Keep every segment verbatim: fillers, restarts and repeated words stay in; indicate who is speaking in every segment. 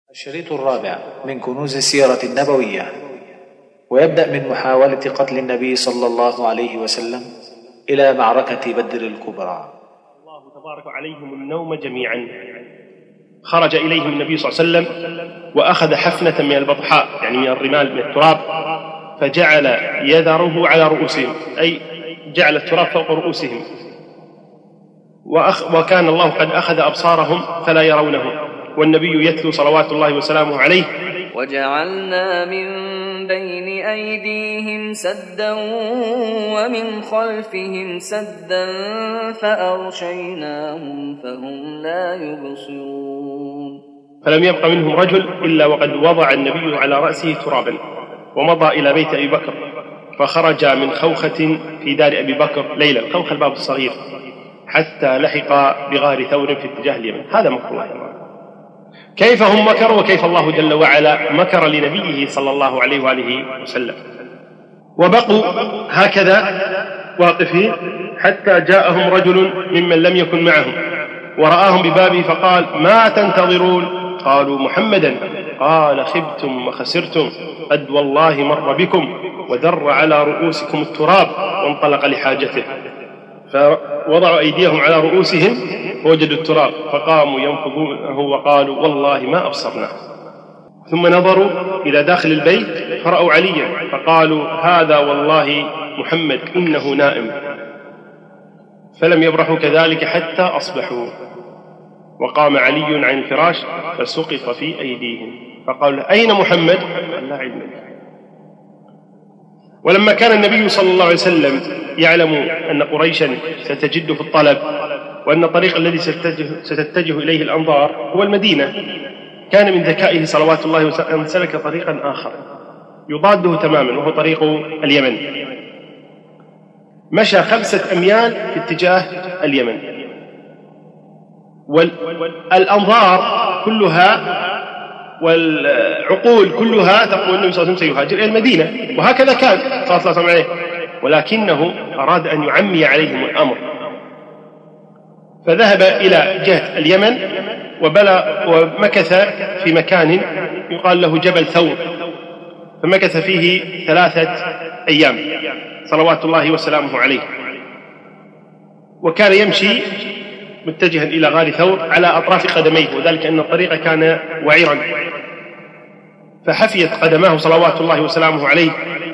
Speaker 1: الشريط الرابع من كنوز السيرة النبوية، ويبدأ من محاولة قتل النبي صلى الله عليه وسلم إلى معركة بدر الكبرى.
Speaker 2: الله تبارك عليهم النوم جميعا. خرج إليهم النبي صلى الله عليه وسلم وأخذ حفنة من البطحاء، يعني من الرمال من التراب، فجعل يذره على رؤوسهم، أي جعل التراب فوق رؤوسهم، وأخ وكان الله قد أخذ أبصارهم فلا يرونه، والنبي يتلو صلوات الله وسلامه عليه:
Speaker 3: وجعلنا من بين أيديهم سدا ومن خلفهم سدا فأغشيناهم فهم لا يبصرون.
Speaker 2: فلم يبق منهم رجل إلا وقد وضع النبي على رأسه ترابا، ومضى إلى بيت أبي بكر، فخرج من خوخة في دار أبي بكر ليلا، خوخ الباب الصغير، حتى لحق بغار ثور في اتجاه اليمن. هذا مكر الله تعالى. كيف هم مكروا وكيف الله جل وعلا مكر لنبيه صلى الله عليه وآله وسلم. وبقوا هكذا واقفين حتى جاءهم رجل ممن لم يكن معهم ورآهم ببابه فقال: ما تنتظرون؟ قالوا: محمدا. قال: خبتم وخسرتم، قد والله مر بكم وذر على رؤوسكم التراب وانطلق لحاجته. فوضعوا أيديهم على رؤوسهم فوجدوا التراب، فقاموا ينفضونه وقالوا: والله ما أبصرنا. ثم نظروا إلى داخل البيت فرأوا عليا، فقالوا: هذا والله محمد إنه نائم. فلم يبرحوا كذلك حتى أصبحوا، وقام علي عن الفراش فسقط في أيديهم، فقالوا: أين محمد؟ قال: لا علم له. ولما كان النبي صلى الله عليه وسلم يعلم أن قريشا ستجد في الطلب، وأن الطريق الذي ستتجه إليه الأنظار هو المدينة، كان من ذكائه صلوات الله وسلامه أن سلك طريقا آخر يضاده تماما، وهو طريق اليمن. مشى خمسة أميال في اتجاه اليمن، والأنظار كلها والعقول كلها تقول النبي صلى الله عليه وسلم سيهاجر إلى المدينة، وهكذا كان صلى الله عليه وسلم، ولكنه أراد أن يعمي عليهم الأمر، فذهب إلى جهة اليمن ومكث في مكان يقال له جبل ثور، فمكث فيه ثلاثة أيام صلوات الله وسلامه عليه. وكان يمشي متجها إلى غار ثور على أطراف قدميه، وذلك أن الطريق كان وعرا، فحفيت قدماه صلوات الله وسلامه عليه،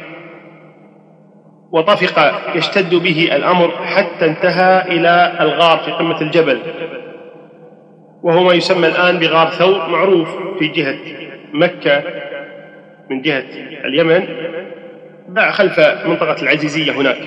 Speaker 2: وطفق يشتد به الأمر حتى انتهى إلى الغار في قمة الجبل، وهو ما يسمى الآن بغار ثور، معروف في جهة مكة من جهة اليمن خلف منطقة العزيزية هناك.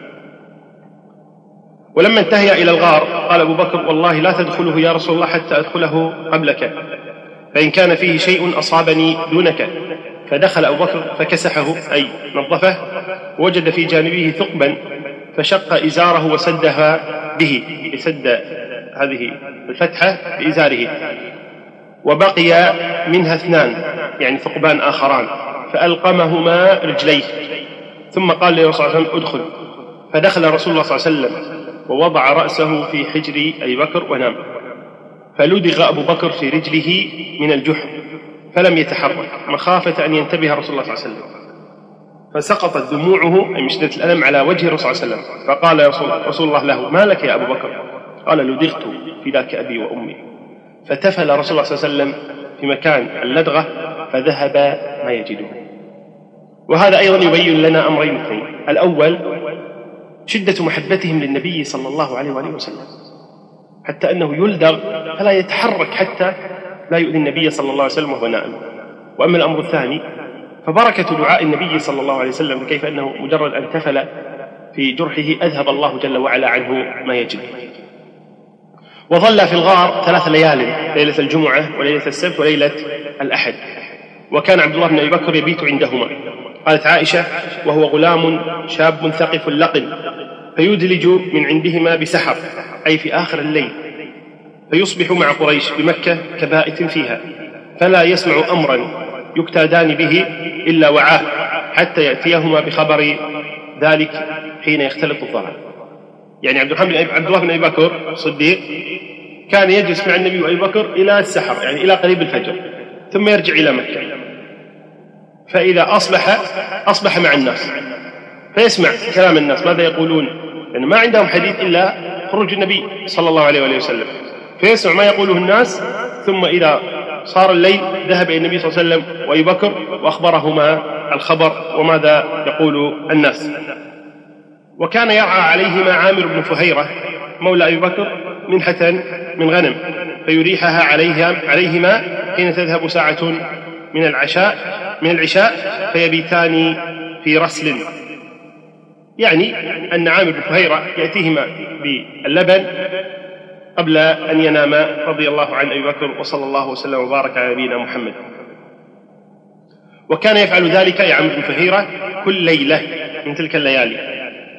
Speaker 2: ولما انتهى إلى الغار قال أبو بكر: والله لا تدخله يا رسول الله حتى أدخله قبلك، فإن كان فيه شيء أصابني دونك. فدخل أبو بكر فكسحه، أي نظفه، وجد في جانبه ثقبا فشق إزاره وسدها به، يسد هذه الفتحة بإزاره، وبقي منها اثنان، يعني ثقبان آخران، فألقمهما رجليه، ثم قال لرسول الله صلى الله عليه وسلم: ادخل. فدخل رسول الله صلى الله عليه وسلم ووضع رأسه في حجر أبي بكر ونام، فلدغ أبو بكر في رجله من الجحر فلم يتحرك مخافة أن ينتبه رسول الله صلى الله عليه وسلم، فسقطت دموعه من شدة الألم على وجه الرسول صلى الله عليه وسلم، فقال رسول, رسول الله له: ما لك يا أبو بكر؟ قال: لدغت فداك أبي وأمي. فتفل رسول الله صلى الله عليه وسلم في مكان اللدغة فذهب ما يجده. وهذا أيضا يبين لنا أمرين اثنين: الأول شدة محبتهم للنبي صلى الله عليه وآله وسلم، حتى أنه يلدغ فلا يتحرك حتى لا يؤذي النبي صلى الله عليه وسلم وهو نائم. وأما الأمر الثاني فبركة دعاء النبي صلى الله عليه وسلم، كيف أنه مجرد أن تفل في جرحه أذهب الله جل وعلا عنه ما يجد. وظل في الغار ثلاث ليال، ليلة الجمعة وليلة السبت وليلة الأحد، وكان عبد الله بن أبي بكر يبيت عندهما. قالت عائشة: وهو غلام شاب ثقف لقن، فيدلج من عندهما بسحر، أي في آخر الليل، فيصبح مع قريش بمكة كبائت فيها، فلا يسمع أمرا يكتادان به إلا وعاه، حتى يأتيهما بخبر ذلك حين يختلط الظلام. يعني عبد الله بن أبي بكر الصديق كان يجلس مع النبي وأبي بكر إلى السحر، يعني إلى قريب الفجر، ثم يرجع إلى مكة، فإذا أصبح أصبح مع الناس فيسمع كلام الناس ماذا يقولون، لأن يعني ما عندهم حديث إلا خروج النبي صلى الله عليه وآله وسلم، فيسمع ما يقوله الناس. ثم إذا صار الليل ذهب إلى النبي صلى الله عليه وسلم وأبي بكر وأخبرهما الخبر وماذا يقول الناس. وكان يرعى عليهما عامر بن فهيرة مولى أبي بكر منحة من غنم فيريحها عليهما حين تذهب ساعة من العشاء من العشاء فيبيتان في رسل، يعني أن عامر بن فهيرة يأتيهما باللبن قبل أن يناما رضي الله عن أبي بكر وصلى الله وسلم وبارك على نبينا محمد. وكان يفعل ذلك يا عامر بن فهيرة كل ليلة من تلك الليالي.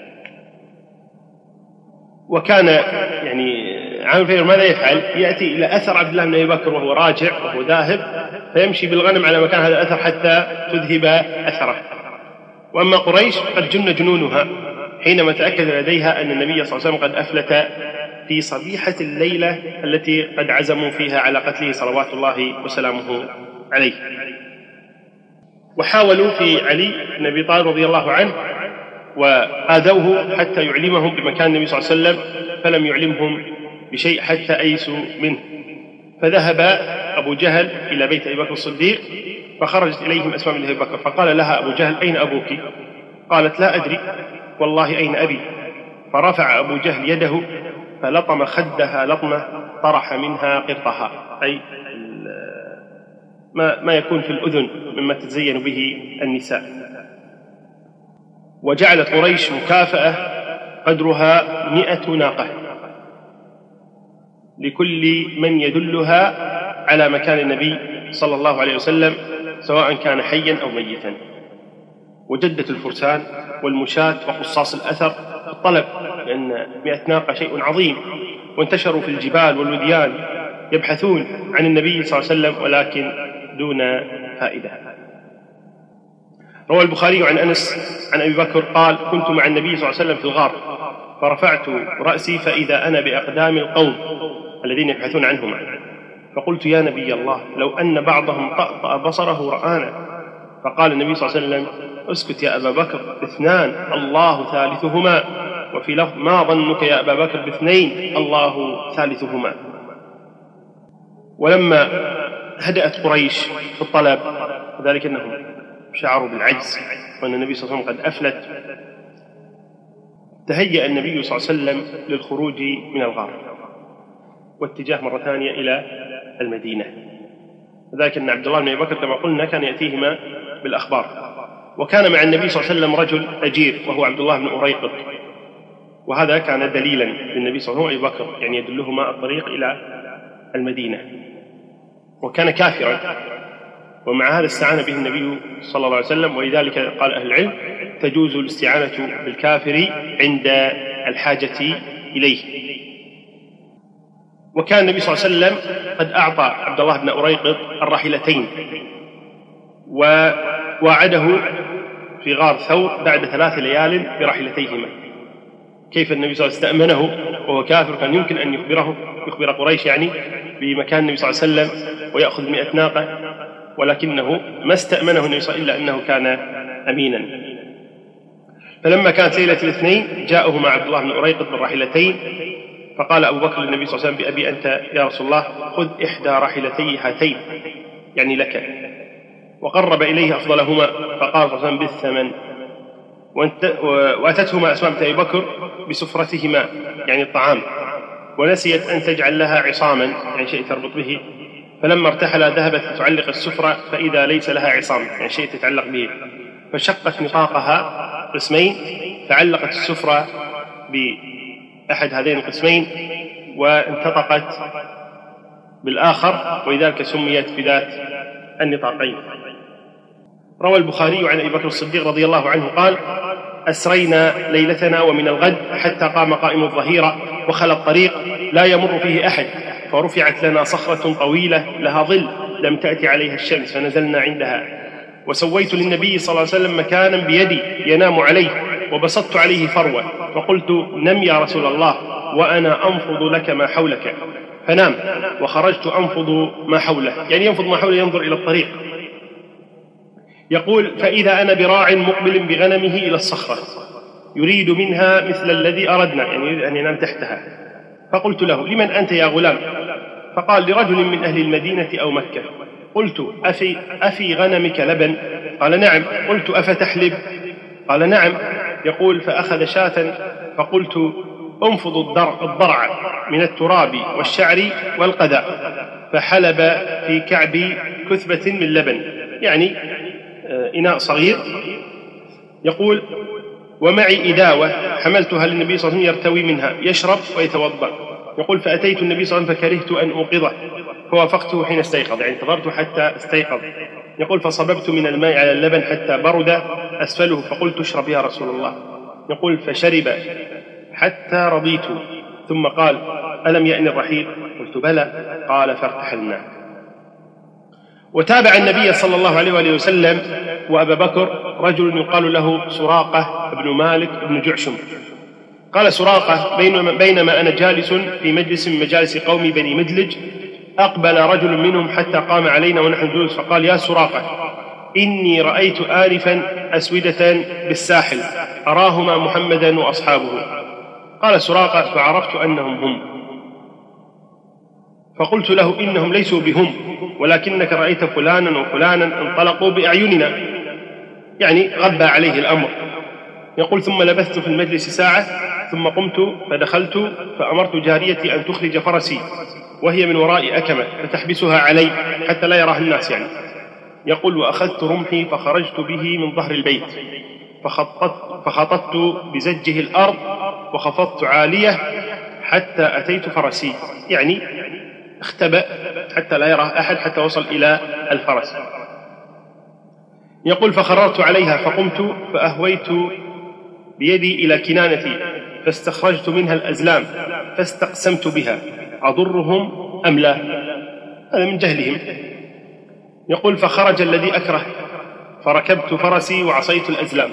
Speaker 2: وكان يعني عامر بن فهيرة ماذا يفعل؟ يأتي إلى أثر عبد الله بن أبي بكر وهو راجع وهو ذاهب فيمشي بالغنم على مكان هذا الأثر حتى تذهب أثره. وأما قريش قد جن جنونها حينما تأكد لديها أن النبي صلى الله عليه وسلم قد أفلت في صبيحة الليلة التي قد عزموا فيها على قتله صلوات الله وسلامه عليه. وحاولوا في علي بن أبي طالب رضي الله عنه وآذوه حتى يعلمهم بمكان النبي صلى الله عليه وسلم فلم يعلمهم بشيء حتى أيسوا منه. فذهب أبو جهل إلى بيت أبي بكر الصديق فخرجت إليهم أسماء بنت أبي بكر فقال لها أبو جهل أين أبوك؟ قالت لا أدري والله أين أبي. فرفع أبو جهل يده فلطم خدها لطمة طرح منها قرطها، أي ما, ما يكون في الأذن مما تتزين به النساء. وجعلت قريش مكافأة قدرها مئة ناقة لكل من يدلها على مكان النبي صلى الله عليه وسلم سواء كان حيا أو ميتا. وجدت الفرسان والمشاة وقصاص الأثر في الطلب، لأن مئة ناقة شيء عظيم، وانتشروا في الجبال والوديان يبحثون عن النبي صلى الله عليه وسلم ولكن دون فائدة. روى البخاري عن أنس عن أبي بكر قال كنت مع النبي صلى الله عليه وسلم في الغار فرفعت رأسي فإذا أنا بأقدام القوم الذين يبحثون عنهما، فقلت يا نبي الله لو أن بعضهم طأطأ بصره رآنا. فقال النبي صلى الله عليه وسلم اسكت يا أبا بكر اثنان الله ثالثهما، وفي لفظ ما ظنك يا أبا بكر باثنين الله ثالثهما. ولما هدأت قريش في الطلب وذلك أنهم شعروا بالعجز وأن النبي صلى الله عليه وسلم قد أفلت تهيأ النبي صلى الله عليه وسلم للخروج من الغار واتجاه مرة ثانية إلى المدينة. وذلك أن عبد الله بن أبي بكر كما قلنا كان يأتيهما بالأخبار. وكان مع النبي صلى الله عليه وسلم رجل أجير وهو عبد الله بن أريقط، وهذا كان دليلا للنبي صلى الله عليه وسلم أبي بكر يعني يدلهما الطريق إلى المدينة. وكان كافرا ومع هذا استعان به النبي صلى الله عليه وسلم، ولذلك قال أهل العلم تجوز الاستعانة بالكافر عند الحاجة إليه. وكان النبي صلى الله عليه وسلم قد أعطى عبد الله بن أريقط الراحلتين ووعده في غار ثور بعد ثلاث ليال براحلتيهما. كيف النبي صلى الله عليه وسلم استأمنه وهو كافر؟ كان يمكن أن يخبره يخبر قريش يعني بمكان النبي صلى الله عليه وسلم ويأخذ مئة ناقة، ولكنه ما استأمنه النبي صلى الله عليه وسلم إلا أنه كان أمينا. فلما كانت ليلة الاثنين جاءه مع عبد الله بن أريقط بالراحلتين، فقال أبو بكر للنبي صلى الله عليه وسلم بأبي أنت يا رسول الله خذ إحدى راحلتي هاتين يعني لك، وقرب إليه أفضلهما فقال صلى الله عليه وسلم بالثمن. وأتتهما أسماء بنت أبي بكر بسفرتهما يعني الطعام، ونسيت أن تجعل لها عصاما يعني شيء تربط به، فلما ارتحل ذهبت لتعلق السفرة فإذا ليس لها عصام يعني شيء تتعلق به، فشقت نطاقها قسمين فعلقت السفرة بأحد هذين القسمين وانتطقت بالآخر، ولذلك سميت بذات النطاقين. روى البخاري عن أبي بكر الصديق رضي الله عنه قال أسرينا ليلتنا ومن الغد حتى قام قائم الظهيرة وخلى الطريق لا يمر فيه أحد، فرفعت لنا صخرة طويلة لها ظل لم تأتي عليها الشمس فنزلنا عندها، وسويت للنبي صلى الله عليه وسلم مكانا بيدي ينام عليه وبسطت عليه فروة، فقلت نم يا رسول الله وأنا أنفض لك ما حولك، فنام، وخرجت أنفض ما حوله، يعني ينفض ما حوله ينظر إلى الطريق. يقول فإذا أنا براع مقبل بغنمه إلى الصخرة يريد منها مثل الذي أردنا، يعني يريد أن ينام تحتها. فقلت له لمن أنت يا غلام؟ فقال لرجل من أهل المدينة أو مكة. قلت أفي, أفي غنمك لبن؟ قال نعم. قلت أفتحلب؟ قال نعم. يقول فأخذ شاة فقلت انفض الضرع من التراب والشعر والقذى، فحلب في كعبي كثبة من لبن، يعني إناء صغير. يقول ومعي إداوة حملتها للنبي صلى الله عليه وسلم يرتوي منها يشرب ويتوضأ. يقول فأتيت النبي صلى الله عليه وسلم فكرهت أن أوقظه فوافقته حين استيقظ، يعني انتظرت حتى استيقظ. يقول فصببت من الماء على اللبن حتى برد أسفله فقلت اشرب يا رسول الله. يقول فشرب حتى رضيت، ثم قال ألم يأن الرحيل؟ قلت بلى. قال فارتحلنا. وتابع النبي صلى الله عليه وآله وسلم وأبا بكر رجل يقال له سراقة بن مالك بن جعشم. قال سراقة بينما أنا جالس في مجلس من مجالس قومي بني مدلج أقبل رجل منهم حتى قام علينا ونحن جلوس فقال يا سراقة إني رأيت آنفا أسودة بالساحل أراهما محمدا وأصحابه. قال سراقة فعرفت أنهم هم، فقلت له إنهم ليسوا بهم ولكنك رأيت فلانا وفلانا انطلقوا بأعيننا، يعني غبى عليه الأمر. يقول ثم لبثت في المجلس ساعة ثم قمت فدخلت فأمرت جاريتي أن تخرج فرسي وهي من وراء أكمة فتحبسها علي حتى لا يراها الناس يعني. يقول وأخذت رمحي فخرجت به من ظهر البيت فخططت, فخططت بزجه الأرض وخفضت عالية حتى أتيت فرسي، يعني اختبأ حتى لا يراه أحد حتى وصل إلى الفرس. يقول فخررت عليها فقمت فأهويت بيدي إلى كنانتي فاستخرجت منها الأزلام فاستقسمت بها أضرهم أم لا، هذا من جهلهم. يقول فخرج الذي أكره فركبت فرسي وعصيت الأزلام.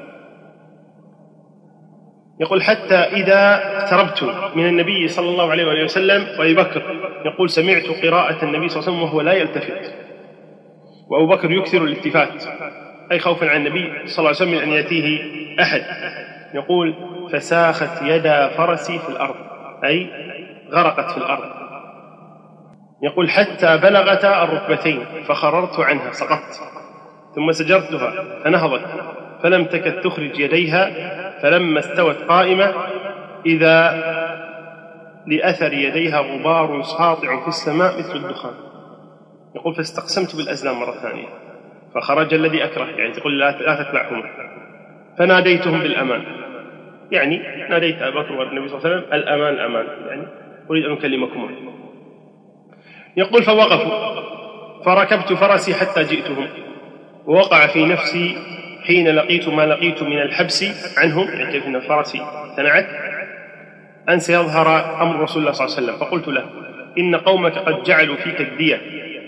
Speaker 2: يقول حتى إذا اقتربت من النبي صلى الله عليه وآله وسلم وأبي بكر يقول سمعت قراءة النبي صلى الله عليه وسلم وهو لا يلتفت، وأبو بكر يكثر الالتفات أي خوفا عن النبي صلى الله عليه وسلم من أن يأتيه أحد. يقول فساخت يدا فرسي في الأرض أي غرقت في الأرض. يقول حتى بلغتا الركبتين فخررت عنها سقطت ثم سجرتها فنهضت فلم تكد تخرج يديها، فلما استوت قائمة إذا لأثر يديها غبار ساطع في السماء مثل الدخان. يقول فاستقسمت بالأزلام مرة ثانية فخرج الذي أكره، يعني تقول لا تتبعهما، فناديتهم بالأمان، يعني ناديت أبا بكر والنبي صلى الله عليه وسلم الأمان الأمان، يعني أريد أن أكلمكما. يقول فوقفوا فركبت فرسي حتى جئتهم، ووقع في نفسي حين لقيت ما لقيت من الحبس عنهم، يعني كيف أن فرسي تنعت أن سيظهر أمر رسول الله صلى الله عليه وسلم. فقلت له إن قومك قد جعلوا فيك الدية.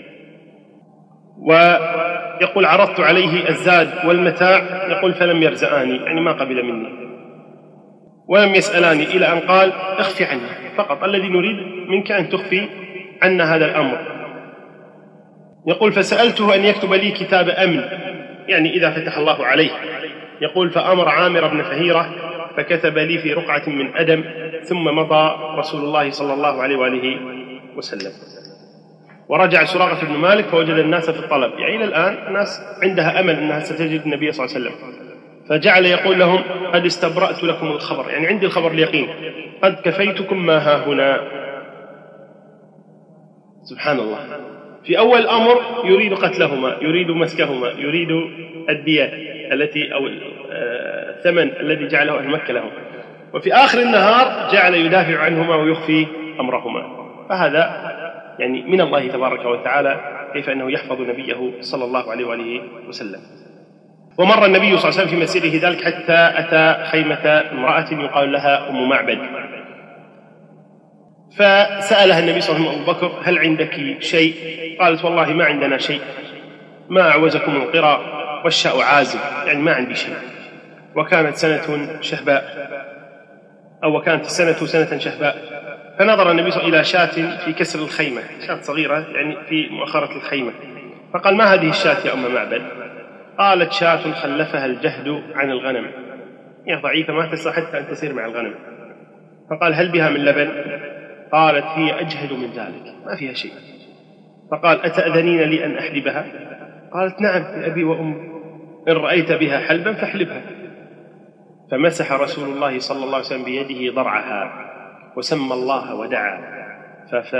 Speaker 2: ويقول عرضت عليه الزاد والمتاع، يقول فلم يرزقاني، يعني ما قبل مني ولم يسألاني، إلى أن قال اخفي عني فقط، الذي نريد منك أن تخفي عنا هذا الأمر. يقول فسألته أن يكتب لي كتاب أمن، يعني إذا فتح الله عليه. يقول فأمر عامر بن فهيرة فكتب لي في رقعة من أدم، ثم مضى رسول الله صلى الله عليه وآله وسلم. ورجع سراقة بن مالك فوجد الناس في الطلب، يعني إلى الآن الناس عندها أمل أنها ستجد النبي صلى الله عليه وسلم. فجعل يقول لهم قد استبرأت لكم الخبر، يعني عندي الخبر اليقين، قد كفيتكم ما ها هنا. سبحان الله، في أول الأمر يريد قتلهما، يريد مسكهما، يريد الدية التي أو الثمن الذي جعله أهل مكة لهم، وفي آخر النهار جعل يدافع عنهما ويخفي أمرهما. فهذا يعني من الله تبارك وتعالى كيف أنه يحفظ نبيه صلى الله عليه وآله وسلم. ومر النبي صلى الله عليه وسلم في مسيره ذلك حتى أتى خيمة امرأة يقال لها أم معبد، فسألها النبي صلى الله عليه وسلم أبو بكر هل عندك شيء؟ قالت والله ما عندنا شيء، ما أعوزكم القرى والشاء عازب، يعني ما عندي شيء. وكانت سنة شهباء، أو كانت السنة سنة شهباء، فنظر النبي صلى الله عليه وسلم إلى شاة في كسر الخيمة، شاة صغيرة يعني في مؤخرة الخيمة، فقال: ما هذه الشاة يا أم معبد؟ قالت: شاة خلفها الجهد عن الغنم، هي ضعيفة ما تستطيع حتى أن تسير مع الغنم. فقال: هل بها من لبن؟ قالت: هي أجهد من ذلك، ما فيها شيء. فقال: أتأذنين لي أن أحلبها؟ قالت: نعم بأبي وأمي، إن رأيت بها حلبا فاحلبها. فمسح رسول الله صلى الله عليه وسلم بيده ضرعها وسمى الله ودعا، فف...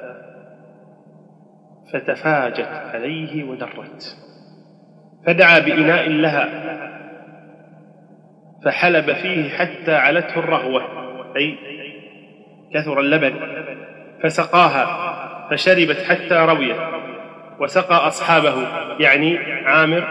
Speaker 2: فتفاجت عليه ودرت، فدعا بإناء لها فحلب فيه حتى علته الرغوة، أي كثر اللبن، فسقاها فشربت حتى رويت، وسقى أصحابه يعني عامر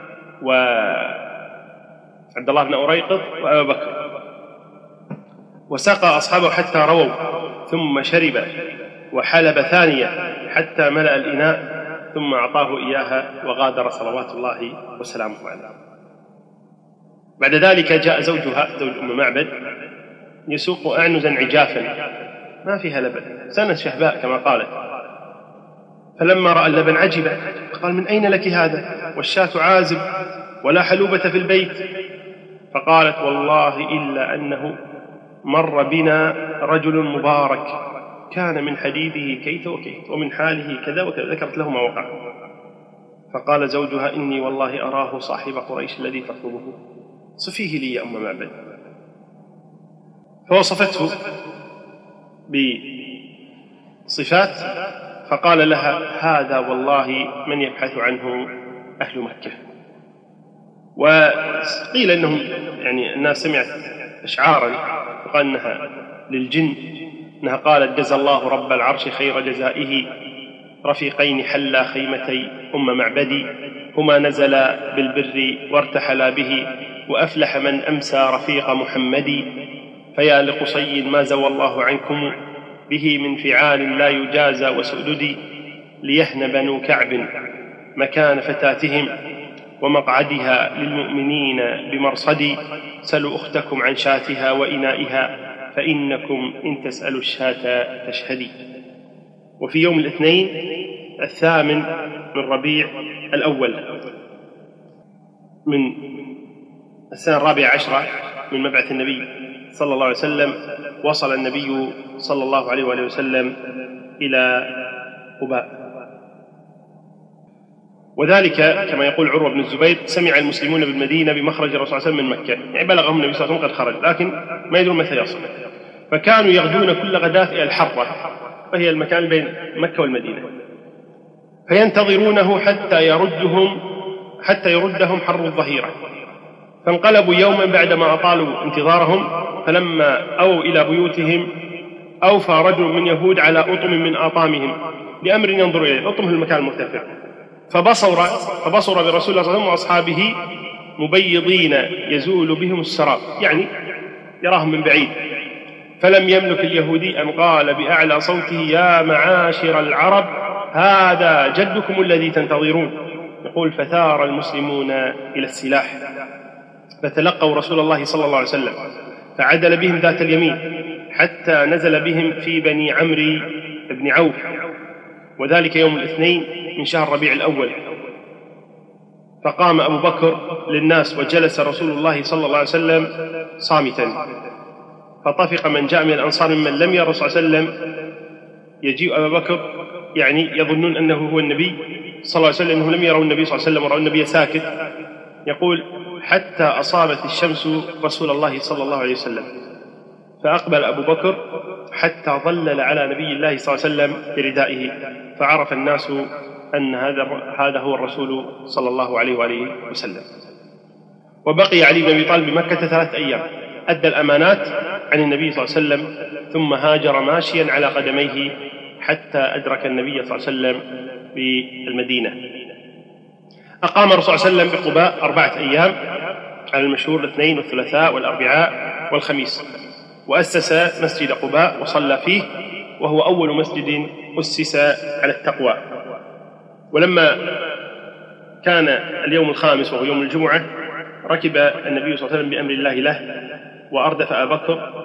Speaker 2: وعبد الله بن أريقط وأبا بكر، وسقى أصحابه حتى رووا، ثم شرب وحلب ثانية حتى ملأ الإناء، ثم أعطاه إياها وغادر صلوات الله وسلامه عليه. بعد ذلك جاء زوجها زوج أم معبد يسوق أعنزا عجافا ما فيها لبن، سنة شهباء كما قالت، فلما رأى اللبن عجب، قال: من أين لك هذا والشاة عازب ولا حلوبة في البيت؟ فقالت: والله إلا أنه مر بنا رجل مبارك كان من حديثه كيت وكيت ومن حاله كذا وكذا، ذكرت له ما وقع. فقال زوجها: إني والله أراه صاحب قريش الذي تطلبه، صفيه لي يا أم معبد. فوصفته بصفات، فقال لها: هذا والله من يبحث عنه أهل مكة. وقيل إنهم يعني الناس سمعت أشعارا وقال إنها للجن، إنها قالت: جزى الله رب العرش خير جزائه رفيقين حلا خيمتي أم معبدي، هما نزلا بالبر وارتحلا به، وأفلح من أمسى رفيق محمد، فيا لقصي ما زوى الله عنكم به من فعال لا يجازى وسؤدد، ليهن بنو كعب مكان فتاتهم ومقعدها للمؤمنين بمرصد، سلوا أختكم عن شاتها وإنائها فإنكم إن تسألوا الشاة تشهدي. وفي يوم الاثنين الثامن من ربيع الأول من السنة الرابعة عشرة من مبعث النبي صلى الله عليه وسلم، وصل النبي صلى الله عليه وآله وسلم إلى قباء. وذلك كما يقول عروة بن الزبير: سمع المسلمون بالمدينة بمخرج الرسول صلى الله عليه وسلم من مكة، يعني بلغهم النبي صلى الله عليه وسلم قد خرج، لكن ما يدرون متى يصل. فكانوا يغدون كل غداة إلى الحرة، وهي المكان بين مكة والمدينة، فينتظرونه حتى يردهم حتى يردهم حر الظهيرة. فانقلبوا يوما بعدما أطالوا انتظارهم، فلما أووا إلى بيوتهم أوفى رجل من يهود على أطم من آطامهم لأمر ينظر إليه، أطم في المكان المرتفع، فبصر فبصر برسول الله صلى الله عليه وسلم وأصحابه مبيضين يزول بهم السراب، يعني يراهم من بعيد. فلم يملك اليهودي أن قال بأعلى صوته: يا معاشر العرب هذا جدكم الذي تنتظرون. يقول: فثار المسلمون إلى السلاح، فتلقوا رسول الله صلى الله عليه وسلم، فعدل بهم ذات اليمين حتى نزل بهم في بني عمرو بن عوف، وذلك يوم الاثنين من شهر ربيع الأول. فقام أبو بكر للناس وجلس رسول الله صلى الله عليه وسلم صامتا، فطفق من جاء من الأنصار ممن لم يرى صلى الله عليه وسلم يجيء أبا بكر، يعني يظنون أنه هو النبي صلى الله عليه وسلم، أنهم لم يروا النبي صلى الله عليه وسلم ورأوا النبي ساكت. يقول: حتى أصابت الشمس رسول الله صلى الله عليه وسلم، فأقبل أبو بكر حتى ظلل على نبي الله صلى الله عليه وسلم بردائه، فعرف الناس أن هذا هذا هو الرسول صلى الله عليه وآله وسلم. وبقي علي بن أبي طالب بمكة ثلاثة أيام، أدى الأمانات عن النبي صلى الله عليه وسلم، ثم هاجر ماشيا على قدميه حتى أدرك النبي صلى الله عليه وسلم بالمدينة. أقام الرسول صلى الله عليه وسلم بقباء أربعة أيام على المشهور، الاثنين والثلاثاء والأربعاء والخميس، وأسس مسجد قباء وصلى فيه، وهو أول مسجد أسس على التقوى. ولما كان اليوم الخامس وهو يوم الجمعة، ركب النبي صلى الله عليه وسلم بأمر الله له وأردف أبا بكر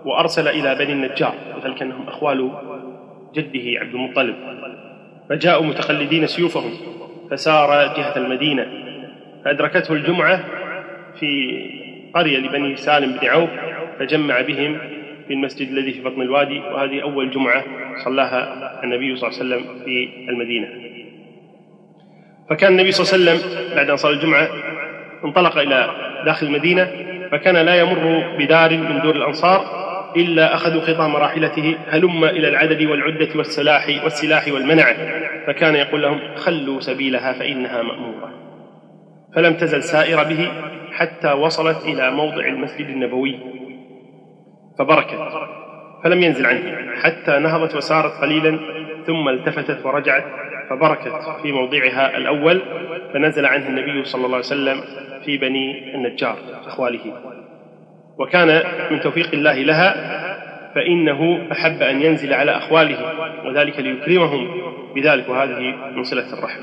Speaker 2: وأرسل إلى بني النجار، وذلك أنهم أخوال جده عبد المطلب، فجاءوا متقلدين سيوفهم، فسار جهة المدينة، فأدركته الجمعة في قرية لبني سالم بن عوف، فجمع بهم في المسجد الذي في بطن الوادي، وهذه أول جمعة صلاها النبي صلى الله عليه وسلم في المدينة. فكان النبي صلى الله عليه وسلم بعد أن صلى الجمعة انطلق إلى داخل المدينة، فكان لا يمر بدار من دور الأنصار إلا أخذوا خطام راحلته هلم إلى العدد والعدة والسلاح والسلاح والمنع، فكان يقول لهم خلوا سبيلها فإنها مأمورة. فلم تزل سائرة به حتى وصلت إلى موضع المسجد النبوي فبركت، فلم ينزل عنه حتى نهضت وسارت قليلا، ثم التفتت ورجعت فبركت في موضعها الأول، فنزل عنه النبي صلى الله عليه وسلم في بني النجار أخواله. وكان من توفيق الله لها، فإنه أحب أن ينزل على أخواله، وذلك ليكرمهم بذلك، وهذه من صلة الرحمة.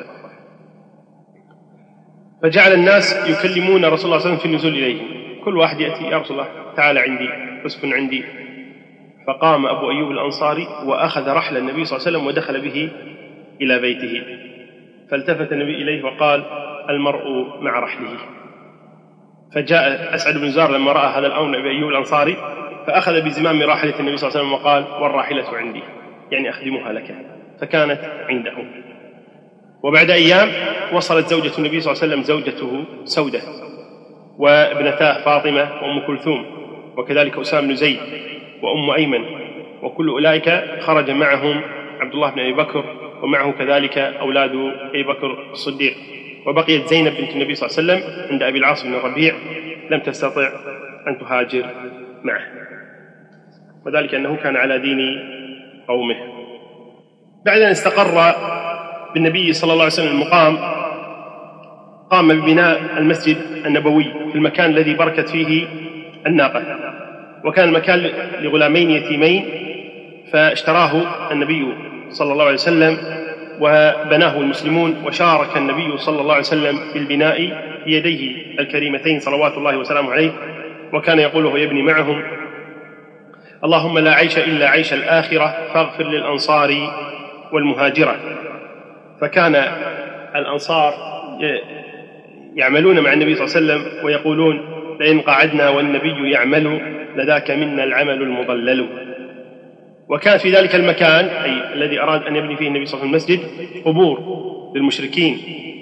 Speaker 2: فجعل الناس يكلمون رسول الله صلى الله عليه وسلم في النزول إليه، كل واحد يأتي يا رسول الله تعال عندي اسكن عندي. فقام أبو أيوب الأنصاري وأخذ رحل النبي صلى الله عليه وسلم ودخل به إلى بيته، فالتفت النبي إليه وقال المرء مع رحله. فجاء أسعد بن زار لما رأى هذا الأمر أبي أيوب الأنصاري، فأخذ بزمام راحلة النبي صلى الله عليه وسلم وقال والراحلة عندي، يعني أخدمها لك، فكانت عنده. وبعد أيام وصلت زوجة النبي صلى الله عليه وسلم زوجته سودة، وابنتاه فاطمة وأم كلثوم، وكذلك أسامة بن زيد وأم أيمن، وكل أولئك خرج معهم عبد الله بن أبي بكر، ومعه كذلك أولاد أبي بكر الصديق. وبقيت زينب بنت النبي صلى الله عليه وسلم عند أبي العاص بن الربيع، لم تستطع أن تهاجر معه، وذلك أنه كان على دين قومه. بعد أن استقر بالنبي صلى الله عليه وسلم المقام، قام ببناء المسجد النبوي في المكان الذي بركت فيه الناقة، وكان المكان لغلامين يتيمين، فاشتراه النبي صلى الله عليه وسلم وبناه المسلمون، وشارك النبي صلى الله عليه وسلم في البناء بيديه الكريمتين صلوات الله وسلامه عليه، وكان يقول وهو يبني معهم اللهم لا عيش إلا عيش الآخرة فاغفر للأنصار والمهاجرة. فكان الأنصار يعملون مع النبي صلى الله عليه وسلم ويقولون لئن قعدنا والنبي يعمل لذاك منا العمل المضلل. وكان في ذلك المكان أي الذي أراد أن يبني فيه النبي صلى الله عليه وسلم المسجد قبور للمشركين،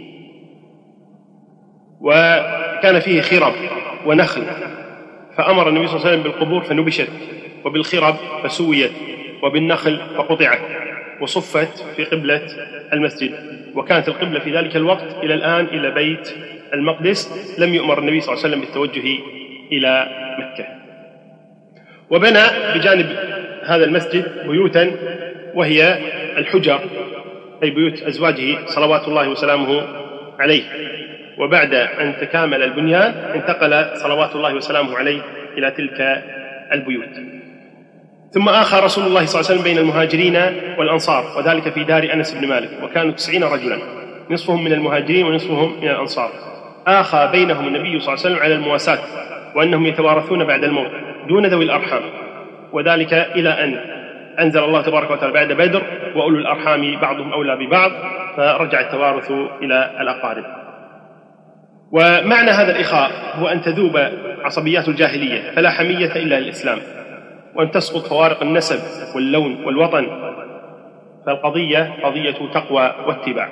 Speaker 2: وكان فيه خرب ونخل، فأمر النبي صلى الله عليه وسلم بالقبور فنبشت، وبالخرب فسويت، وبالنخل فقطعت، وصفت في قبلة المسجد. وكانت القبلة في ذلك الوقت إلى الآن إلى بيت المقدس، لم يؤمر النبي صلى الله عليه وسلم بالتوجه إلى مكة. وبنى بجانب هذا المسجد بيوتا وهي الحجر، أي بيوت أزواجه صلوات الله وسلامه عليه. وبعد أن تكامل البنيان انتقل صلوات الله وسلامه عليه إلى تلك البيوت. ثم آخى رسول الله صلى الله عليه وسلم بين المهاجرين والأنصار، وذلك في دار أنس بن مالك، وكانوا تسعين رجلا، نصفهم من المهاجرين ونصفهم من الأنصار. آخى بينهم النبي صلى الله عليه وسلم على المواساة، وأنهم يتوارثون بعد الموت دون ذوي الأرحام، وذلك إلى أن أنزل الله تبارك وتعالى بعد بدر وأولو الأرحام بعضهم أولى ببعض، فرجع التوارث إلى الأقارب. ومعنى هذا الإخاء هو أن تذوب عصبيات الجاهلية، فلا حمية إلا للإسلام، وأن تسقط فوارق النسب واللون والوطن، فالقضية قضية تقوى واتباع.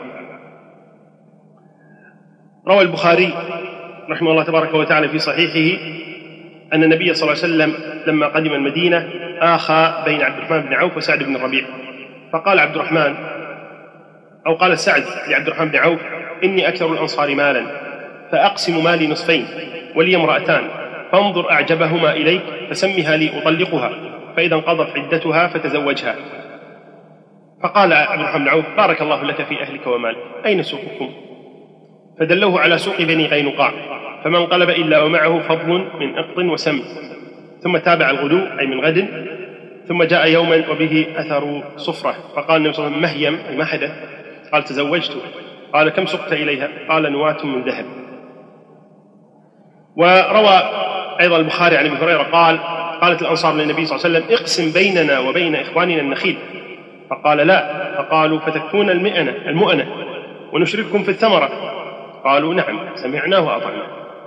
Speaker 2: روى البخاري رحمه الله تبارك وتعالى في صحيحه أن النبي صلى الله عليه وسلم لما قدم المدينة آخى بين عبد الرحمن بن عوف وسعد بن الربيع، فقال عبد الرحمن أو قال سعد لعبد الرحمن بن عوف إني أكثر الأنصار مالا، فأقسم مالي نصفين، ولي امرأتان، فانظر أعجبهما إليك فسمها لي أطلقها، فإذا انقضت عدتها فتزوجها. فقال عبد الرحمن بن عوف بارك الله لك في أهلك ومالك، أين سوقكم؟ فدلوه على سوق بني قينقاع، فما انقلب إلا ومعه فضل من أقط وسمن. ثم تابع الغدو أي من غد، ثم جاء يوما وبه أثر صفرة، فقال النبي صلى الله عليه وسلم مهيم ما حدث؟ قال تزوجت. قال كم سقت إليها؟ قال نواة من ذهب. وروى أيضا البخاري عن ابي هريرة قال قالت الأنصار للنبي صلى الله عليه وسلم اقسم بيننا وبين إخواننا النخيل، فقال لا. فقالوا فتكفون المئنة المؤنة ونشرككم في الثمرة؟ قالوا نعم سمعنا وأطعنا.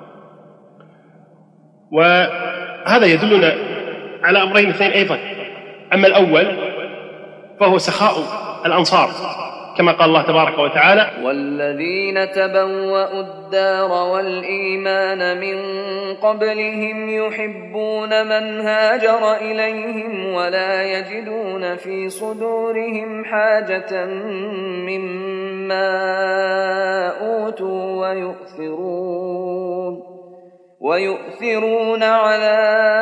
Speaker 2: وهذا يدلنا على أمرين اثنين أيضا. أما الأول فهو سخاء الأنصار كما قال الله تبارك وتعالى
Speaker 3: والذين تبوأوا الدار والإيمان من قبلهم يحبون من هاجر إليهم ولا يجدون في صدورهم حاجة مما أوتوا ويؤثرون ويؤثرون على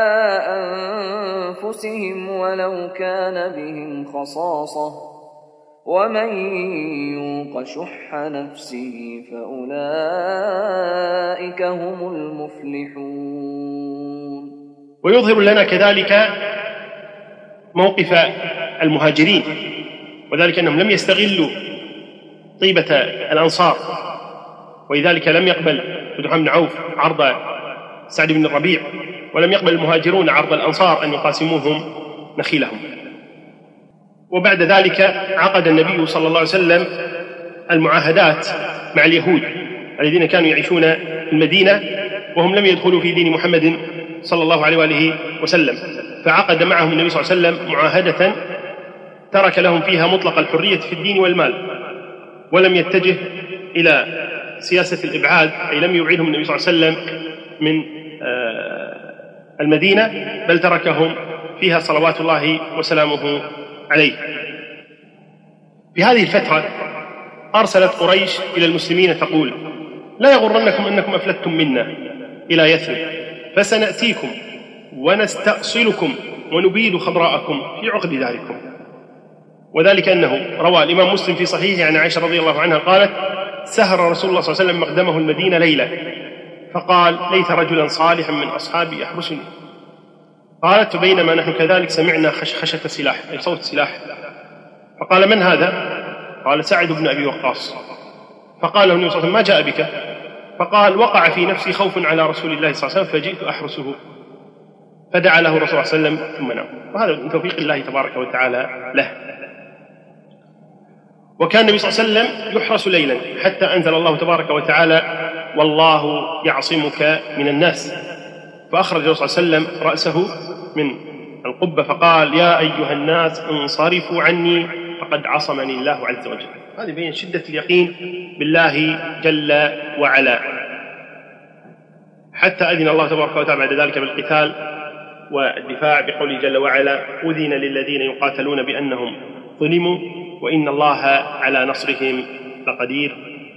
Speaker 3: أنفسهم ولو كان بهم خصاصة ومن يوق شح نفسه فأولئك هم المفلحون.
Speaker 2: ويظهر لنا كذلك موقف المهاجرين، وذلك أنهم لم يستغلوا طيبة الأنصار، ولذلك لم يقبل عبد الرحمن بن عوف عرض سعد بن الربيع، ولم يقبل المهاجرون عرض الأنصار أن يقاسموهم نخيلهم. وبعد ذلك عقد النبي صلى الله عليه وسلم المعاهدات مع اليهود الذين كانوا يعيشون في المدينة وهم لم يدخلوا في دين محمد صلى الله عليه وآله وسلم، فعقد معهم النبي صلى الله عليه وسلم معاهدة ترك لهم فيها مطلق الحرية في الدين والمال، ولم يتجه إلى سياسة الإبعاد، أي لم يبعدهم النبي صلى الله عليه وسلم من المدينة، بل تركهم فيها صلوات الله وسلامه عليه. في هذه الفترة أرسلت قريش إلى المسلمين تقول لا يغرنكم أنكم أفلتم منا إلى يثرب فسنأتيكم ونستأصلكم ونبيد خضراءكم في عقد داركم. وذلك أنه روى الإمام مسلم في صحيحه عن عائشة رضي الله عنها قالت سهر رسول الله صلى الله عليه وسلم مقدمه المدينة ليلة فقال ليت رجلا صالحا من أصحابي يحرسني. قالت بينما نحن كذلك سمعنا خشخشة سلاح، أي صوت سلاح، فقال من هذا؟ قال سعد بن أبي وقاص. فقال له النبي صلى الله عليه وسلم ما جاء بك؟ فقال وقع في نفسي خوف على رسول الله صلى الله عليه وسلم فجئت أحرسه، فدعا له رسول الله صلى الله عليه وسلم ثم نام. وهذا من توفيق الله تبارك وتعالى له. وكان النبي صلى الله عليه وسلم يحرس ليلا حتى أنزل الله تبارك وتعالى والله يعصمك من الناس، فأخرج الرسول صلى الله عليه وسلم رأسه من القبة فقال يا أيها الناس انصرفوا عني فقد عصمني الله عز وجل. هذه بين شدة اليقين بالله جل وعلا، حتى أذن الله تبارك وتعالى بعد ذلك بالقتال والدفاع بقوله جل وعلا أذن للذين يقاتلون بأنهم ظلموا وإن الله على نصرهم لقدير.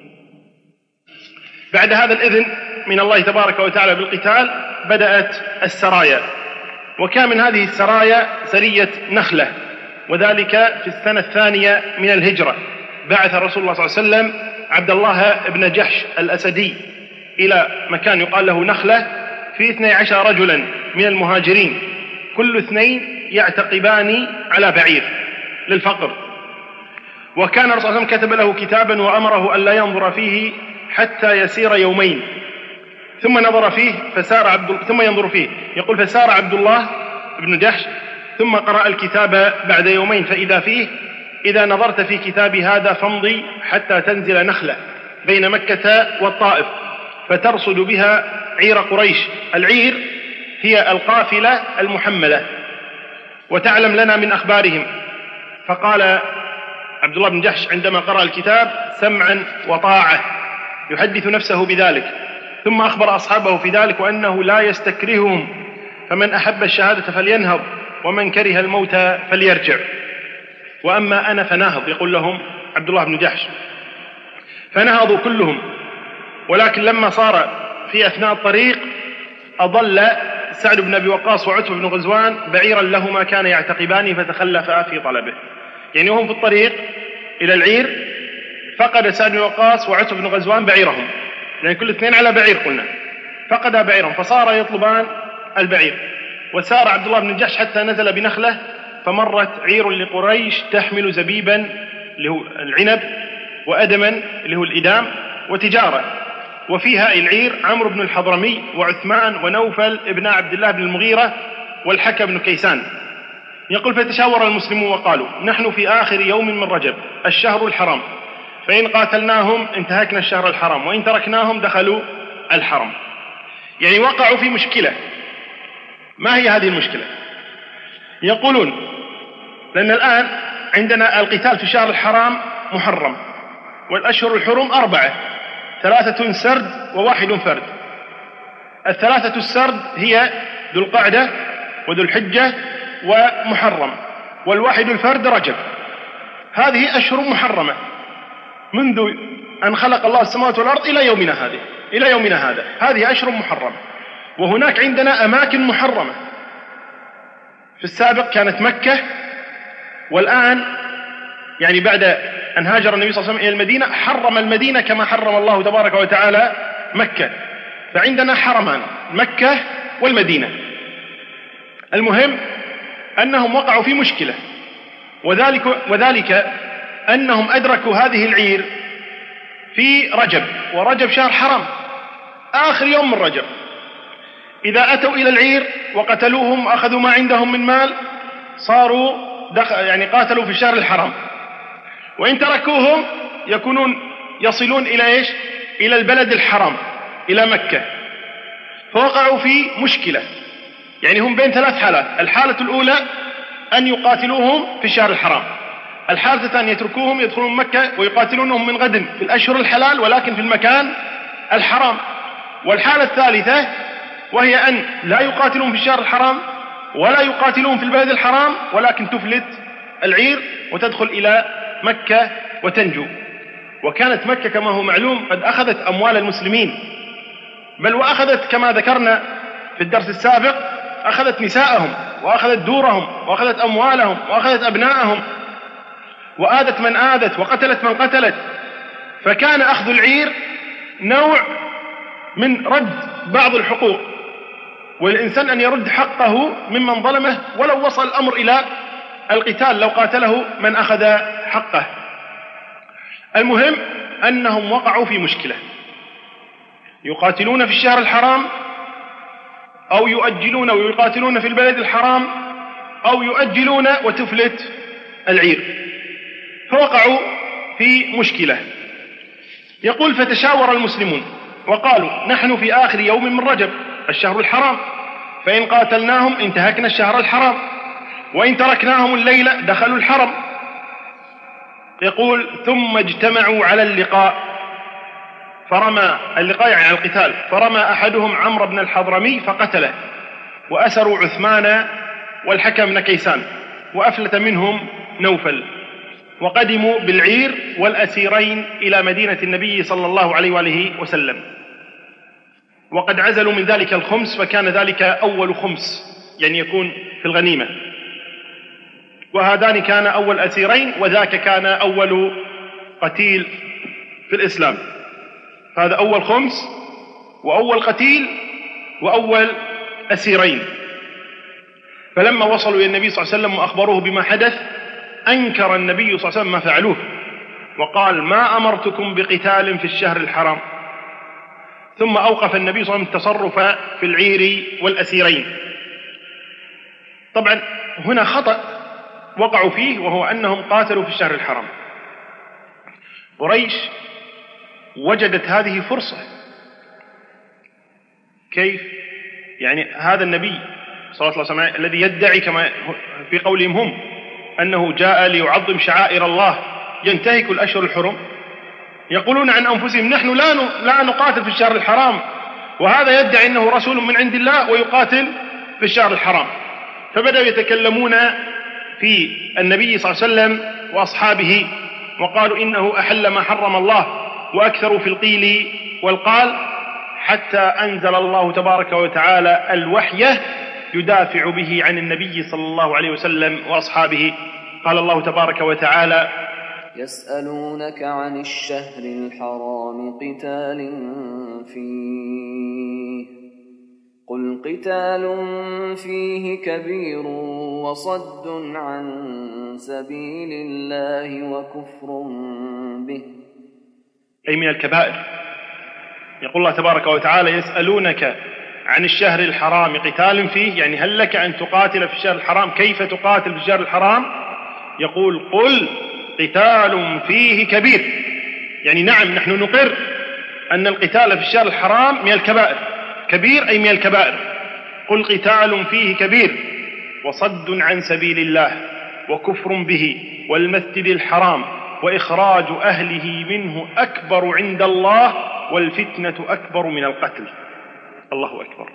Speaker 2: بعد هذا الإذن من الله تبارك وتعالى بالقتال بدأت السرايا، وكان من هذه السرايا سرية نخلة، وذلك في السنة الثانية من الهجرة. بعث رسول الله صلى الله عليه وسلم عبد الله بن جحش الأسدي إلى مكان يقال له نخلة في اثني عشر رجلا من المهاجرين، كل اثنين يعتقبان على بعير للفقر. وكان الرسول صلى الله عليه وسلم كتب له كتابا وأمره أن لا ينظر فيه حتى يسير يومين، ثم نظر فيه فسار عبد ثم ينظر فيه يقول فسار عبد الله بن جحش ثم قرأ الكتاب بعد يومين فإذا فيه إذا نظرت في كتاب هذا فامضي حتى تنزل نخلة بين مكة والطائف فترصد بها عير قريش. العير هي القافلة المحملة، وتعلم لنا من أخبارهم. فقال عبد الله بن جحش عندما قرأ الكتاب سمعا وطاعة يحدث نفسه بذلك، ثم أخبر أصحابه في ذلك وأنه لا يستكرههم، فمن أحب الشهادة فلينهض ومن كره الموت فليرجع، وأما أنا فناهض، يقول لهم عبد الله بن جحش. فنهضوا كلهم، ولكن لما صار في أثناء الطريق أضل سعد بن أبي وقاص وعتبة بن غزوان بعيرا لهما كان يعتقبانه فتخلفا في طلبه. يعني هم في الطريق إلى العير فقد سعد بن وقاص وعتبة بن غزوان بعيرهم، يعني كل اثنين على بعير قلنا، فقد بعيرهم فصار يطلبان البعير. وسار عبد الله بن جحش حتى نزل بنخلة فمرت عير لقريش تحمل زبيبا اللي هو العنب وأدما اللي هو الإدام وتجارة، وفيها العير عمرو بن الحضرمي وعثمان ونوفل ابن عبد الله بن المغيرة والحكم بن كيسان. يقول فتشاور المسلمون وقالوا نحن في آخر يوم من رجب الشهر الحرام، فإن قاتلناهم انتهكنا الشهر الحرام، وإن تركناهم دخلوا الحرم. يعني وقعوا في مشكلة. ما هي هذه المشكلة؟ يقولون لأن الآن عندنا القتال في الشهر الحرام محرم، والأشهر الحرم أربعة، ثلاثة سرد وواحد فرد. الثلاثة السرد هي ذو القعدة وذو الحجة ومحرم، والواحد الفرد رجب. هذه أشهر محرمة منذ أن خلق الله السماوات والأرض إلى يومنا هذه إلى يومنا هذا هذه أشهر محرمة. وهناك عندنا أماكن محرمة. في السابق كانت مكة، والآن يعني بعد أن هاجر النبي صلى الله عليه وسلم إلى المدينة حرم المدينة كما حرم الله تبارك وتعالى مكة. فعندنا حرمان، مكة والمدينة. المهم أنهم وقعوا في مشكلة، وذلك, وذلك أنهم أدركوا هذه العير في رجب، ورجب شهر حرام آخر يوم من رجب. إذا أتوا إلى العير وقتلوهم وأخذوا ما عندهم من مال صاروا يعني قاتلوا في الشهر الحرام، وإن تركوهم يكونون يصلون إلى إيش؟ إلى البلد الحرام، إلى مكة. فوقعوا في مشكلة، يعني هم بين ثلاث حالات. الحالة الأولى أن يقاتلوهم في الشهر الحرام، الحالة الثانية يتركوهم يدخلون مكة ويقاتلونهم من غد في الأشهر الحلال ولكن في المكان الحرام. والحالة الثالثة وهي أن لا يقاتلون في الشهر الحرام ولا يقاتلون في البلد الحرام، ولكن تفلت العير وتدخل إلى مكة وتنجو. وكانت مكة كما هو معلوم قد أخذت أموال المسلمين، بل وأخذت كما ذكرنا في الدرس السابق أخذت نساءهم وأخذت دورهم وأخذت أموالهم وأخذت أبناءهم وآذت من آذت وقتلت من قتلت. فكان أخذ العير نوع من رد بعض الحقوق، والإنسان أن يرد حقه ممن ظلمه ولو وصل الأمر إلى القتال لو قاتله من أخذ حقه. المهم أنهم وقعوا في مشكلة، يقاتلون في الشهر الحرام أو يؤجلون ويقاتلون في البلد الحرام أو يؤجلون وتفلت العير. فوقعوا في مشكلة. يقول فتشاور المسلمون وقالوا نحن في آخر يوم من رجب الشهر الحرام، فإن قاتلناهم انتهكنا الشهر الحرام، وإن تركناهم الليلة دخلوا الحرم. يقول ثم اجتمعوا على اللقاء، فرمى اللقاء يعني على القتال، فرمى أحدهم عمرو بن الحضرمي فقتله، وأسروا عثمان والحكم بن كيسان، وأفلت منهم نوفل، وقدموا بالعير والأسيرين إلى مدينة النبي صلى الله عليه وآله وسلم، وقد عزلوا من ذلك الخمس، فكان ذلك أول خمس يعني يكون في الغنيمة، وهذان كان أول أسيرين وذاك كان أول قتيل في الإسلام. هذا أول خمس وأول قتيل وأول أسيرين. فلما وصلوا إلى النبي صلى الله عليه وسلم وأخبروه بما حدث أنكر النبي صلى الله عليه وسلم ما فعلوه، وقال ما أمرتكم بقتال في الشهر الحرام. ثم أوقف النبي صلى الله عليه وسلم التصرف في العير والأسيرين. طبعا هنا خطأ وقعوا فيه، وهو أنهم قاتلوا في الشهر الحرام. قريش وجدت هذه فرصة. كيف؟ يعني هذا النبي صلى الله عليه وسلم الذي يدعي كما في قولهم هم أنه جاء ليعظم شعائر الله ينتهك الأشهر الحرم، يقولون عن أنفسهم نحن لا لا نقاتل في الشهر الحرام، وهذا يدعي أنه رسول من عند الله ويقاتل في الشهر الحرام. فبدأوا يتكلمون في النبي صلى الله عليه وسلم وأصحابه، وقالوا إنه أحل ما حرم الله، وأكثروا في القيل والقال، حتى أنزل الله تبارك وتعالى الوحي يدافع به عن النبي صلى الله عليه وسلم وأصحابه. قال الله تبارك وتعالى
Speaker 3: يسألونك عن الشهر الحرام قتال فيه قل قتال فيه كبير وصد عن سبيل الله وكفر به،
Speaker 2: أي من الكبائر. يقول الله تبارك وتعالى يسألونك عن الشهر الحرام قتال فيه، يعني هل لك أن تقاتل في الشهر الحرام؟ كيف تقاتل في الشهر الحرام؟ يقول قل قتال فيه كبير، يعني نعم نحن نقر أن القتال في الشهر الحرام من الكبائر، كبير أي من الكبائر. قل قتال فيه كبير وصد عن سبيل الله وكفر به والمسجد الحرام وإخراج أهله منه أكبر عند الله والفتنة أكبر من القتل. الله أكبر.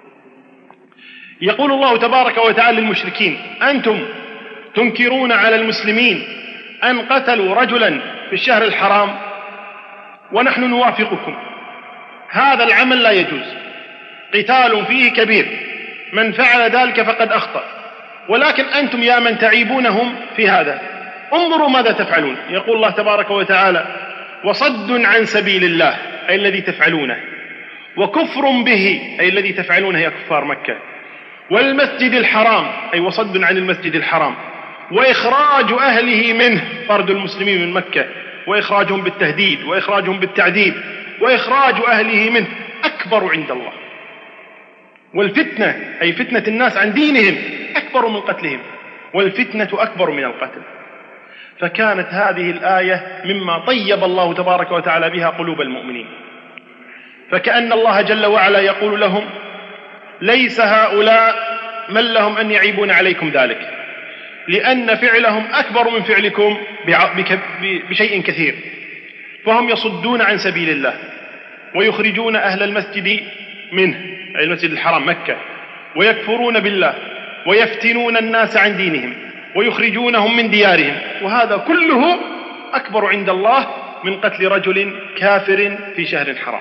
Speaker 2: يقول الله تبارك وتعالى للمشركين أنتم تنكرون على المسلمين أن قتلوا رجلا في الشهر الحرام ونحن نوافقكم، هذا العمل لا يجوز، قتال فيه كبير، من فعل ذلك فقد أخطأ، ولكن أنتم يا من تعيبونهم في هذا انظروا ماذا تفعلون. يقول الله تبارك وتعالى وصد عن سبيل الله أي الذي تفعلونه، وكفر به أي الذي تفعلونه يا كفار مكة، والمسجد الحرام أي وصد عن المسجد الحرام، وإخراج أهله منه طرد المسلمين من مكة وإخراجهم بالتهديد وإخراجهم بالتعذيب وإخراج أهله منه أكبر عند الله، والفتنة أي فتنة الناس عن دينهم أكبر من قتلهم، والفتنة أكبر من القتل. فكانت هذه الآية مما طيب الله تبارك وتعالى بها قلوب المؤمنين، فكأن الله جل وعلا يقول لهم ليس هؤلاء من لهم أن يعيبون عليكم ذلك، لأن فعلهم أكبر من فعلكم بشيء كثير، فهم يصدون عن سبيل الله ويخرجون أهل المسجد منه أي المسجد الحرام مكة، ويكفرون بالله ويفتنون الناس عن دينهم ويخرجونهم من ديارهم، وهذا كله أكبر عند الله من قتل رجل كافر في شهر حرام.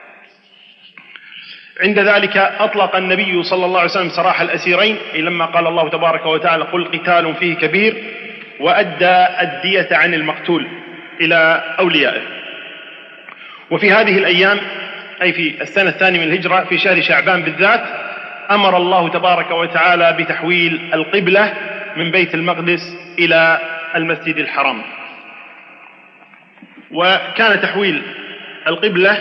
Speaker 2: عند ذلك أطلق النبي صلى الله عليه وسلم سراح الأسيرين أي لما قال الله تبارك وتعالى قل قتال فيه كبير، وأدى الدية عن المقتول إلى أوليائه. وفي هذه الأيام أي في السنة الثانية من الهجرة في شهر شعبان بالذات أمر الله تبارك وتعالى بتحويل القبلة من بيت المقدس إلى المسجد الحرام، وكان تحويل القبلة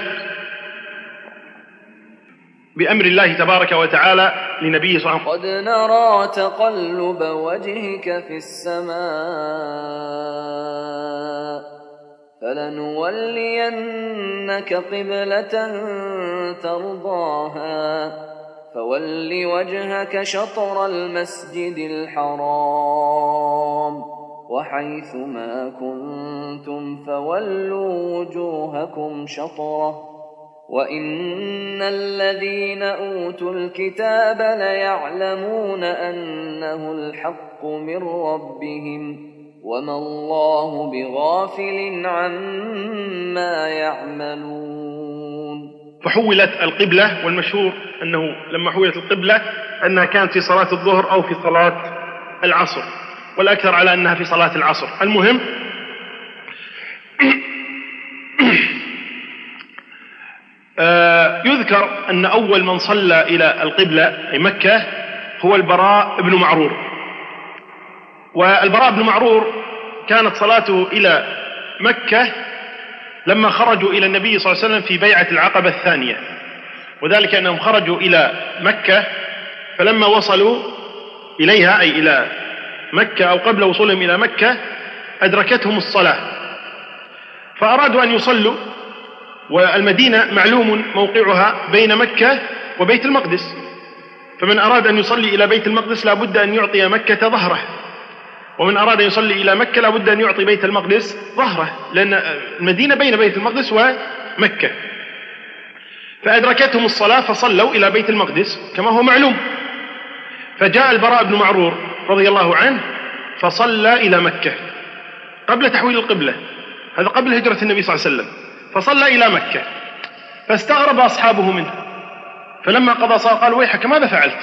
Speaker 2: بأمر الله تبارك وتعالى لنبيه صلى الله عليه وسلم.
Speaker 3: قد نرى تقلب وجهك في السماء فلنولينك قبلة ترضاها فول وجهك شطر المسجد الحرام وحيث ما كنتم فولوا وجوهكم شطره وإن الذين أوتوا الكتاب ليعلمون أنه الحق من ربهم وما الله بغافل عما يعملون.
Speaker 2: فحولت القبلة، والمشهور أنه لما حولت القبلة أنها كانت في صلاة الظهر أو في صلاة العصر، والأكثر على أنها في صلاة العصر. المهم يذكر أن أول من صلى إلى القبلة أي مكة هو البراء بن معرور، والبراء بن معرور كانت صلاته إلى مكة لما خرجوا إلى النبي صلى الله عليه وسلم في بيعة العقبة الثانية، وذلك أنهم خرجوا إلى مكة فلما وصلوا إليها أي إلى مكة أو قبل وصولهم إلى مكة أدركتهم الصلاة فأرادوا أن يصلوا، والمدينة معلوم موقعها بين مكة وبيت المقدس، فمن أراد أن يصلي إلى بيت المقدس لابد أن يعطي مكة ظهره، ومن أراد أن يصلي إلى مكة لابد أن يعطي بيت المقدس ظهره، لأن المدينة بين بيت المقدس ومكة. فأدركتهم الصلاة فصلوا إلى بيت المقدس كما هو معلوم، فجاء البراء بن معرور رضي الله عنه فصلى إلى مكة قبل تحويل القبلة، هذا قبل هجرة النبي صلى الله عليه وسلم، فصلى إلى مكة فاستغرب أصحابه منه، فلما قضى صلاة قال ويحك ماذا فعلت؟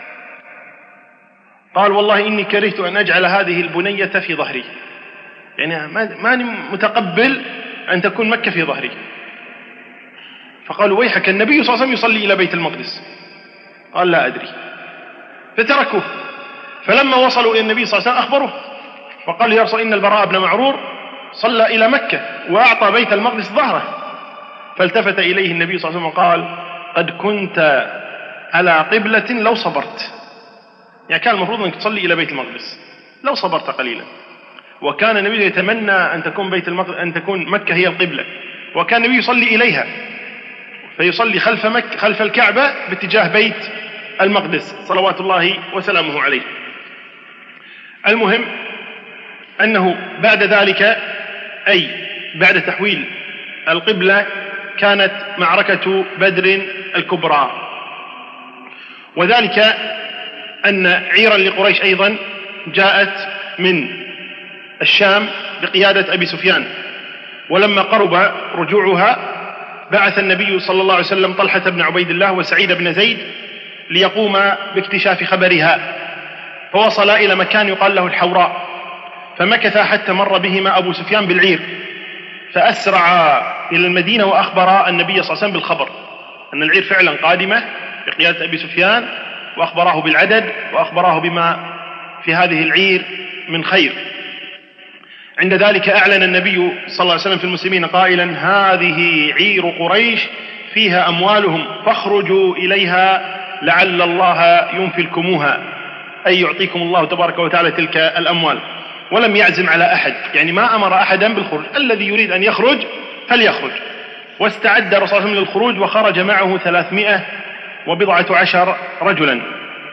Speaker 2: قال والله إني كرهت أن أجعل هذه البنية في ظهري، يعني ماني متقبل أن تكون مكة في ظهري. فقالوا ويحك النبي صلى الله عليه وسلم يصلي إلى بيت المقدس. قال لا أدري، فتركوه. فلما وصلوا إلى النبي صلى الله عليه وسلم أخبروه فقال يا رسول إن البراء بن معرور صلى إلى مكة وأعطى بيت المقدس ظهره. فالتفت إليه النبي صلى الله عليه وسلم وقال قد كنت على قبلة لو صبرت، يعني كان المفروض أنك تصلي إلى بيت المقدس لو صبرت قليلا. وكان النبي يتمنى أن تكون بيت المقدس أن تكون مكة هي القبلة، وكان النبي يصلي إليها فيصلي خلف مكة خلف الكعبة باتجاه بيت المقدس صلوات الله وسلامه عليه. المهم أنه بعد ذلك أي بعد تحويل القبلة كانت معركة بدر الكبرى، وذلك أن عيرا لقريش أيضا جاءت من الشام بقيادة أبي سفيان، ولما قرب رجوعها بعث النبي صلى الله عليه وسلم طلحة بن عبيد الله وسعيد بن زيد ليقوم باكتشاف خبرها، فوصل إلى مكان يقال له الحوراء، فمكث حتى مر بهما أبو سفيان بالعير، فأسرع إلى المدينة وأخبر النبي صلى الله عليه وسلم بالخبر أن العير فعلا قادمة بقيادة أبي سفيان، وأخبراه بالعدد وأخبراه بما في هذه العير من خير. عند ذلك أعلن النبي صلى الله عليه وسلم في المسلمين قائلا: هذه عير قريش فيها أموالهم فاخرجوا إليها لعل الله ينفلكموها، أي يعطيكم الله تبارك وتعالى تلك الأموال. ولم يعزم على أحد، يعني ما أمر أحدا بالخروج، الذي يريد أن يخرج فليخرج. واستعد الرسول صلى الله عليه وسلم للخروج وخرج معه ثلاثمائة وبضعة عشر رجلا،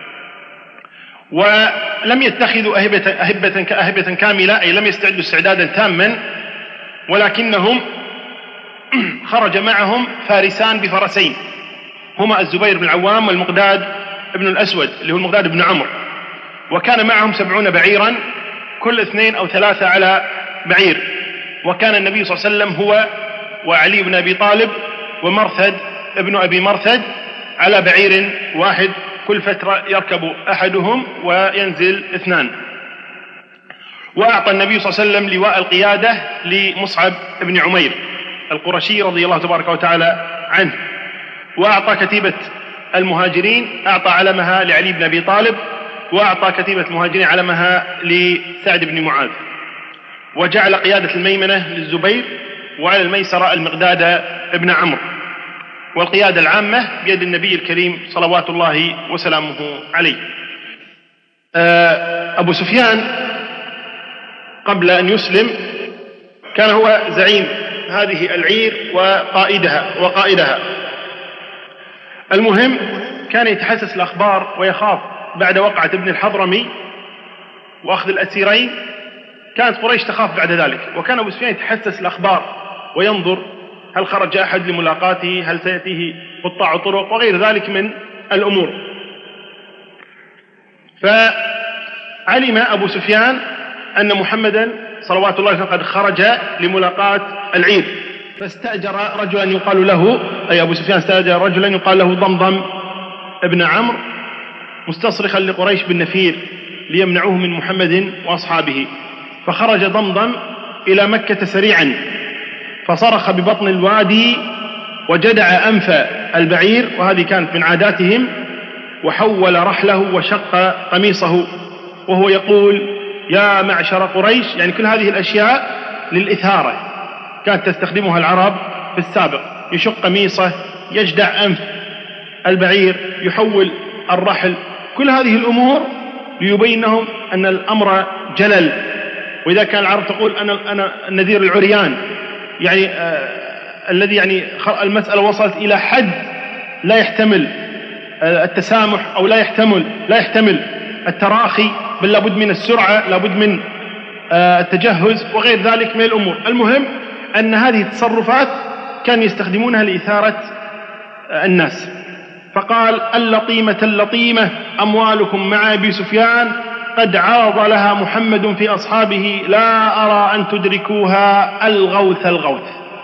Speaker 2: ولم يتخذوا أهبة, أهبة, أهبة كاملة، أي لم يستعدوا استعدادا تاما، ولكنهم خرج معهم فارسان بفرسين هما الزبير بن العوام والمقداد بن الأسود اللي هو المقداد بن عمرو، وكان معهم سبعون بعيرا كل اثنين أو ثلاثة على بعير. وكان النبي صلى الله عليه وسلم هو وعلي بن أبي طالب ومرثد ابن أبي مرثد على بعير واحد، كل فترة يركب أحدهم وينزل اثنان. وأعطى النبي صلى الله عليه وسلم لواء القيادة لمصعب بن عمير القرشي رضي الله تبارك وتعالى عنه، وأعطى كتيبة المهاجرين أعطى علمها لعلي بن أبي طالب، وأعطى كتيبة المهاجرين علمها لسعد بن معاذ، وجعل قيادة الميمنة للزبير، وعلى الميسرة المقداد بن عمرو، والقيادة العامة بيد النبي الكريم صلوات الله وسلامه عليه. أبو سفيان قبل أن يسلم كان هو زعيم هذه العير وقائدها وقائدها. المهم كان يتحسس الأخبار ويخاف بعد وقعة ابن الحضرمي وأخذ الأسيرين، كانت قريش تخاف بعد ذلك، وكان أبو سفيان يتحسس الأخبار وينظر هل خرج أحد لملاقاته، هل سيأتيه قطاع طرق وغير ذلك من الأمور. فعلم أبو سفيان أن محمدا صلوات الله عليه وسلم قد خرج لملاقاة العير، فاستأجر رجلا يقال له، أي أبو سفيان استأجر رجلا يقال له ضمضم ابن عمرو مستصرخا لقريش بالنفير ليمنعوه من محمد وأصحابه، فخرج ضمضم إلى مكة سريعا، فصرخ ببطن الوادي وجدع أنف البعير، وهذه كانت من عاداتهم، وحول رحله وشق قميصه وهو يقول: يا معشر قريش، يعني كل هذه الأشياء للإثارة كانت تستخدمها العرب في السابق، يشق قميصه، يجدع أنف البعير، يحول الرحل، كل هذه الأمور ليبين لهم أن الأمر جلل. وإذا كان العرب تقول أنا, أنا النذير العريان، يعني آه الذي يعني المسألة وصلت إلى حد لا يحتمل آه التسامح أو لا يحتمل لا يحتمل التراخي، بل لابد من السرعة، لابد من آه التجهز وغير ذلك من الأمور. المهم أن هذه التصرفات كان يستخدمونها لإثارة آه الناس. فقال: اللطيمة اللطيمة أموالكم مع أبي سفيان قد عاض لها محمد في أصحابه، لا أرى أن تدركوها الغوث الغوث.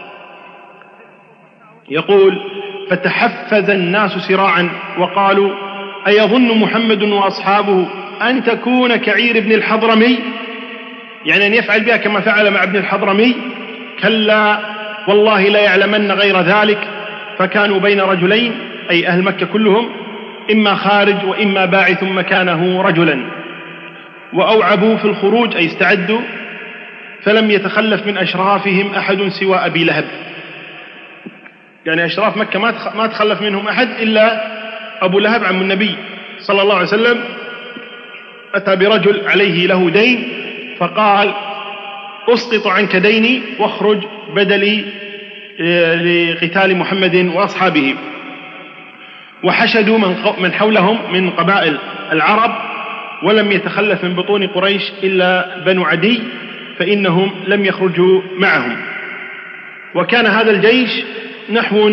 Speaker 2: يقول: فتحفز الناس سراعا وقالوا: أيظن محمد وأصحابه أن تكون كعير ابن الحضرمي، يعني أن يفعل بها كما فعل مع ابن الحضرمي؟ كلا والله لا يعلمن غير ذلك. فكانوا بين رجلين، أي أهل مكة كلهم، إما خارج وإما باعث مكانه رجلا، وأوعبوا في الخروج، أي استعدوا، فلم يتخلف من أشرافهم أحد سوى أبي لهب، يعني أشراف مكة ما تخلف منهم أحد إلا أبو لهب عم النبي صلى الله عليه وسلم أتى برجل عليه له دين فقال أسقط عنك ديني واخرج بدلي لقتال محمد وأصحابه. وحشدوا من حولهم من قبائل العرب، ولم يتخلف من بطون قريش إلا بنو عدي، فإنهم لم يخرجوا معهم. وكان هذا الجيش نحو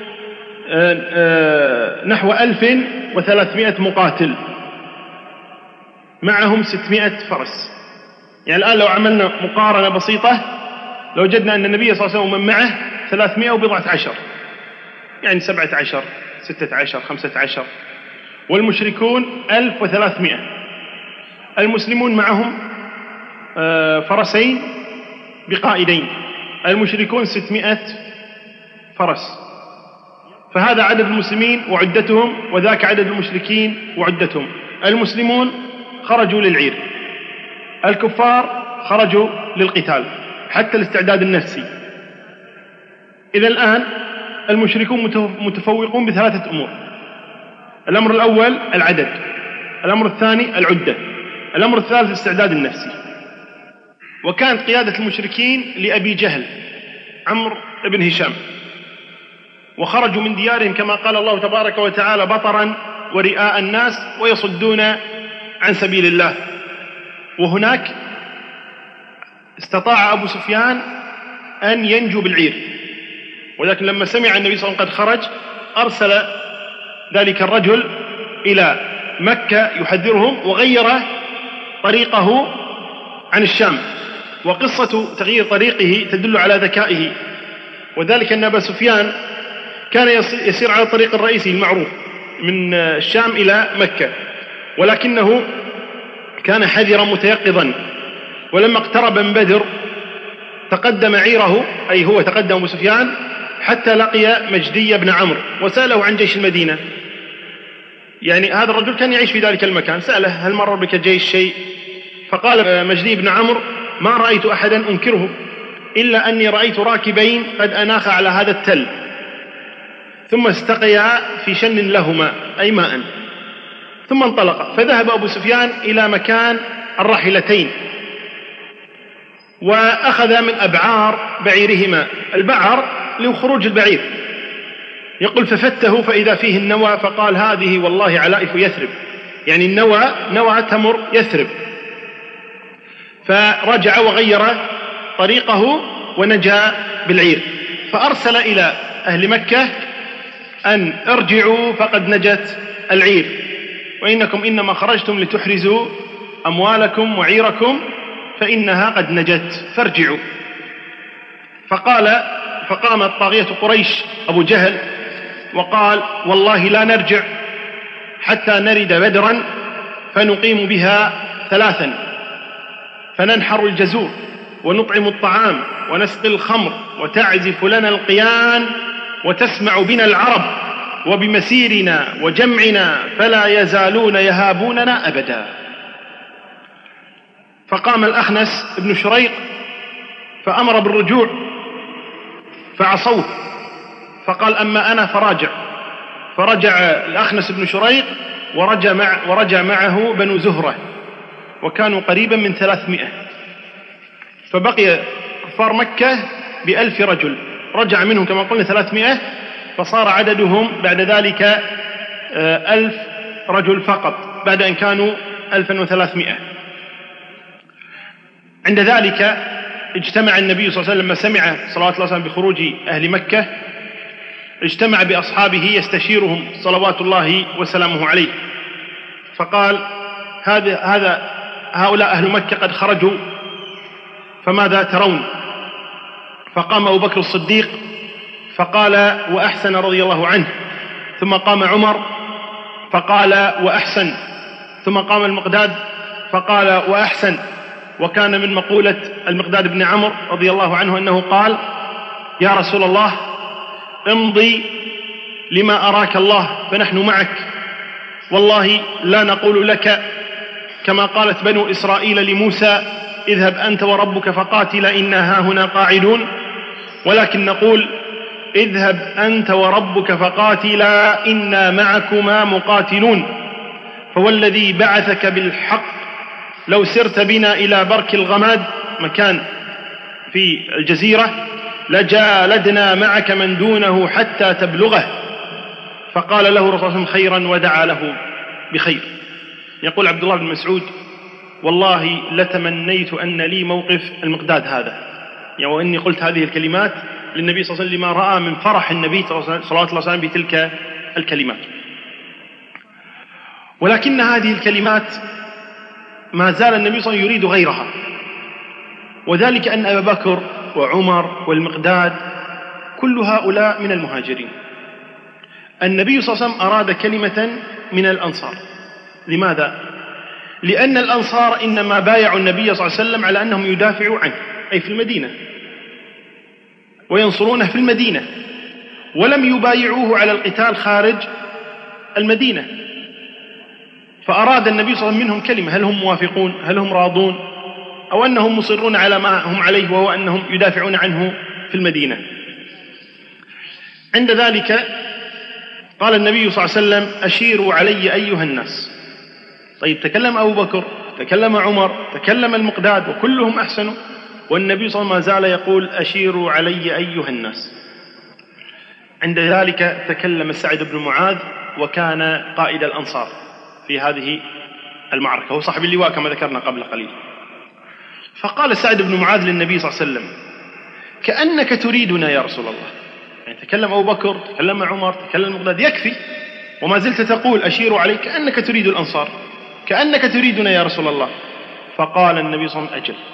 Speaker 2: نحو ألف وثلاثمائة مقاتل، معهم ستمائة فرس. يعني الآن لو عملنا مقارنة بسيطة لو وجدنا أن النبي صلى الله عليه وسلم ومن معه ثلاثمائة وبضعة عشر، يعني سبعة عشر ستة عشر خمسة عشر، والمشركون ألف وثلاثمائة. المسلمون معهم فرسين بقائدين، المشركون ستمائة فرس. فهذا عدد المسلمين وعدتهم، وذاك عدد المشركين وعدتهم. المسلمون خرجوا للعير، الكفار خرجوا للقتال حتى الاستعداد النفسي. إذا الآن المشركون متفوقون بثلاثة أمور: الأمر الأول العدد، الأمر الثاني العدة، الأمر الثالث الاستعداد النفسي. وكانت قيادة المشركين لأبي جهل عمرو بن هشام، وخرجوا من ديارهم كما قال الله تبارك وتعالى بطرا ورئاء الناس ويصدون عن سبيل الله. وهناك استطاع أبو سفيان أن ينجو بالعير، ولكن لما سمع النبي صلى الله عليه وسلم قد خرج أرسل ذلك الرجل إلى مكة يحذرهم، وغير طريقه عن الشام. وقصة تغيير طريقه تدل على ذكائه، وذلك أن أبا سفيان كان يسير على الطريق الرئيسي المعروف من الشام إلى مكة، ولكنه كان حذرا متيقظا. ولما اقترب من بدر تقدم عيره، أي هو تقدم أبو سفيان حتى لقي مجدي بن عمرو وسأله عن جيش المدينة. يعني هذا الرجل كان يعيش في ذلك المكان، سأله هل مر بك جيش شيء؟ فقال مجدي بن عمرو ما رأيت أحدا أنكره إلا أني رأيت راكبين قد أناخ على هذا التل ثم استقيا في شن لهما أي ماء، ثم انطلق. فذهب أبو سفيان إلى مكان الراحلتين وأخذ من أبعار بعيرهما. البعر لخروج البعير، يقول ففته فإذا فيه النوى، فقال هذه والله علائف يثرب، يعني النوى نوى تمر يثرب. فرجع وغير طريقه ونجا بالعير، فأرسل إلى أهل مكة أن ارجعوا فقد نجت العير، وإنكم إنما خرجتم لتحرزوا أموالكم وعيركم فإنها قد نجت فارجعوا. فقال فقامت طاغية قريش أبو جهل وقال والله لا نرجع حتى نرد بدرا فنقيم بها ثلاثا، فننحر الجزور ونطعم الطعام ونسقي الخمر وتعزف لنا القيان وتسمع بنا العرب وبمسيرنا وجمعنا فلا يزالون يهابوننا أبدا. فقام الأخنس بن شريق فأمر بالرجوع فعصوه، فقال أما أنا فراجع. فرجع الأخنس بن شريق ورجع, مع ورجع معه بنو زهرة، وكانوا قريبا من ثلاثمائة. فبقي كفار مكة بألف رجل، رجع منهم كما قلنا ثلاثمائة، فصار عددهم بعد ذلك ألف رجل فقط بعد أن كانوا ألفا وثلاثمائة. عند ذلك اجتمع النبي صلى الله عليه وسلم لما سمع صلوات الله وسلامه بخروج أهل مكة، اجتمع بأصحابه يستشيرهم صلوات الله وسلامه عليه، فقال هذا هذا هؤلاء أهل مكة قد خرجوا فماذا ترون؟ فقام أبو بكر الصديق فقال وأحسن رضي الله عنه، ثم قام عمر فقال وأحسن، ثم قام المقداد فقال وأحسن. وكان من مقولة المقداد بن عمرو رضي الله عنه أنه قال يا رسول الله امضي لما أراك الله فنحن معك، والله لا نقول لك كما قالت بنو إسرائيل لموسى اذهب أنت وربك فقاتلا إنا هاهنا قاعدون، ولكن نقول اذهب أنت وربك فقاتلا إنا معكما مقاتلون، فوالذي بعثك بالحق لو سرت بنا إلى برك الغماد مكان في الجزيرة لجالدنا معك من دونه حتى تبلغه. فقال له رسول الله خيرا ودعا له بخير. يقول عبد الله بن مسعود والله لتمنيت أن لي موقف المقداد هذا، يعني وإني قلت هذه الكلمات للنبي صلى الله عليه وسلم لما رأى من فرح النبي صلى الله عليه وسلم بتلك الكلمات. ولكن هذه الكلمات ما زال النبي صلى الله عليه وسلم يريد غيرها، وذلك أن أبا بكر وعمر والمقداد كل هؤلاء من المهاجرين. النبي صلى الله عليه وسلم أراد كلمة من الأنصار. لماذا؟ لأن الأنصار إنما بايعوا النبي صلى الله عليه وسلم على أنهم يدافعوا عنه، أي في المدينة، وينصرونه في المدينة، ولم يبايعوه على القتال خارج المدينة. فأراد النبي صلى الله عليه وسلم منهم كلمة، هل هم موافقون؟ هل هم راضون؟ أو أنهم مصرون على ما هم عليه وهو أنهم يدافعون عنه في المدينة. عند ذلك قال النبي صلى الله عليه وسلم أشيروا علي أيها الناس. طيب تكلم أبو بكر، تكلم عمر، تكلم المقداد، وكلهم أحسنوا، والنبي صلى الله عليه وسلم ما زال يقول أشيروا علي أيها الناس. عند ذلك تكلم سعد بن معاذ، وكان قائد الأنصار في هذه المعركة، هو صاحب اللواء كما ذكرنا قبل قليل. فقال سعد بن معاذ للنبي صلى الله عليه وسلم كأنك تريدنا يا رسول الله. يعني تكلم أبو بكر، تكلم عمر، تكلم المقداد، يكفي، وما زلت تقول أشيروا عليك كأنك تريد الأنصار، كأنك تريدنا يا رسول الله. فقال النبي صلى الله عليه وسلم أجل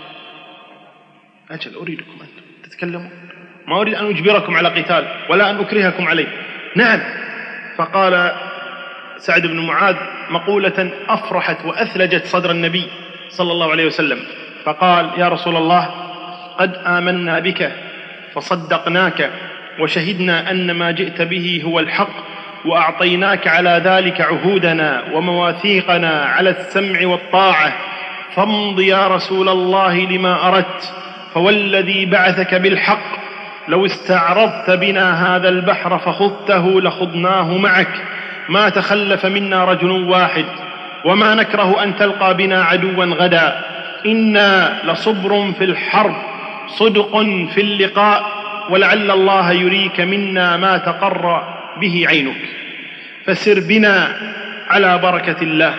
Speaker 2: أجل أريدكم أن تتكلموا، ما أريد أن أجبركم على قتال ولا أن أكرهكم عليه. نعم. فقال سعد بن معاذ مقولة أفرحت وأثلجت صدر النبي صلى الله عليه وسلم، فقال يا رسول الله قد آمنا بك فصدقناك وشهدنا أن ما جئت به هو الحق، وأعطيناك على ذلك عهودنا ومواثيقنا على السمع والطاعة، فامض يا رسول الله لما أردت، فوالذي بعثك بالحق لو استعرضت بنا هذا البحر فخضته لخضناه معك، ما تخلف منا رجل واحد، وما نكره أن تلقى بنا عدوا غدا، إنا لصبر في الحرب صدق في اللقاء، ولعل الله يريك منا ما تقر به عينك، فسر بنا على بركة الله.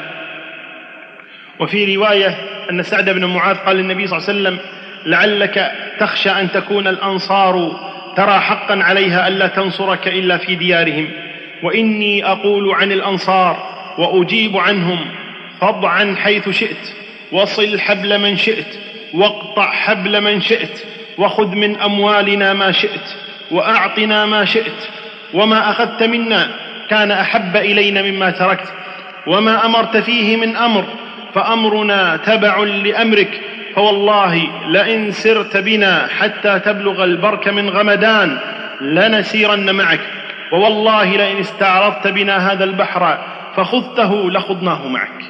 Speaker 2: وفي رواية أن سعد بن معاذ قال للنبي صلى الله عليه وسلم لعلك تخشى أن تكون الأنصار ترى حقا عليها ألا تنصرك إلا في ديارهم، وإني أقول عن الأنصار وأجيب عنهم، فاضعا حيث شئت، وصل حبل من شئت، واقطع حبل من شئت، وخذ من أموالنا ما شئت، وأعطنا ما شئت، وما أخذت منا كان أحب إلينا مما تركت، وما أمرت فيه من أمر فأمرنا تبع لأمرك، فوالله لئن سرت بنا حتى تبلغ البرك من غمدان لنسيرن معك، ووالله لئن استعرضت بنا هذا البحر فخذته لخضناه معك.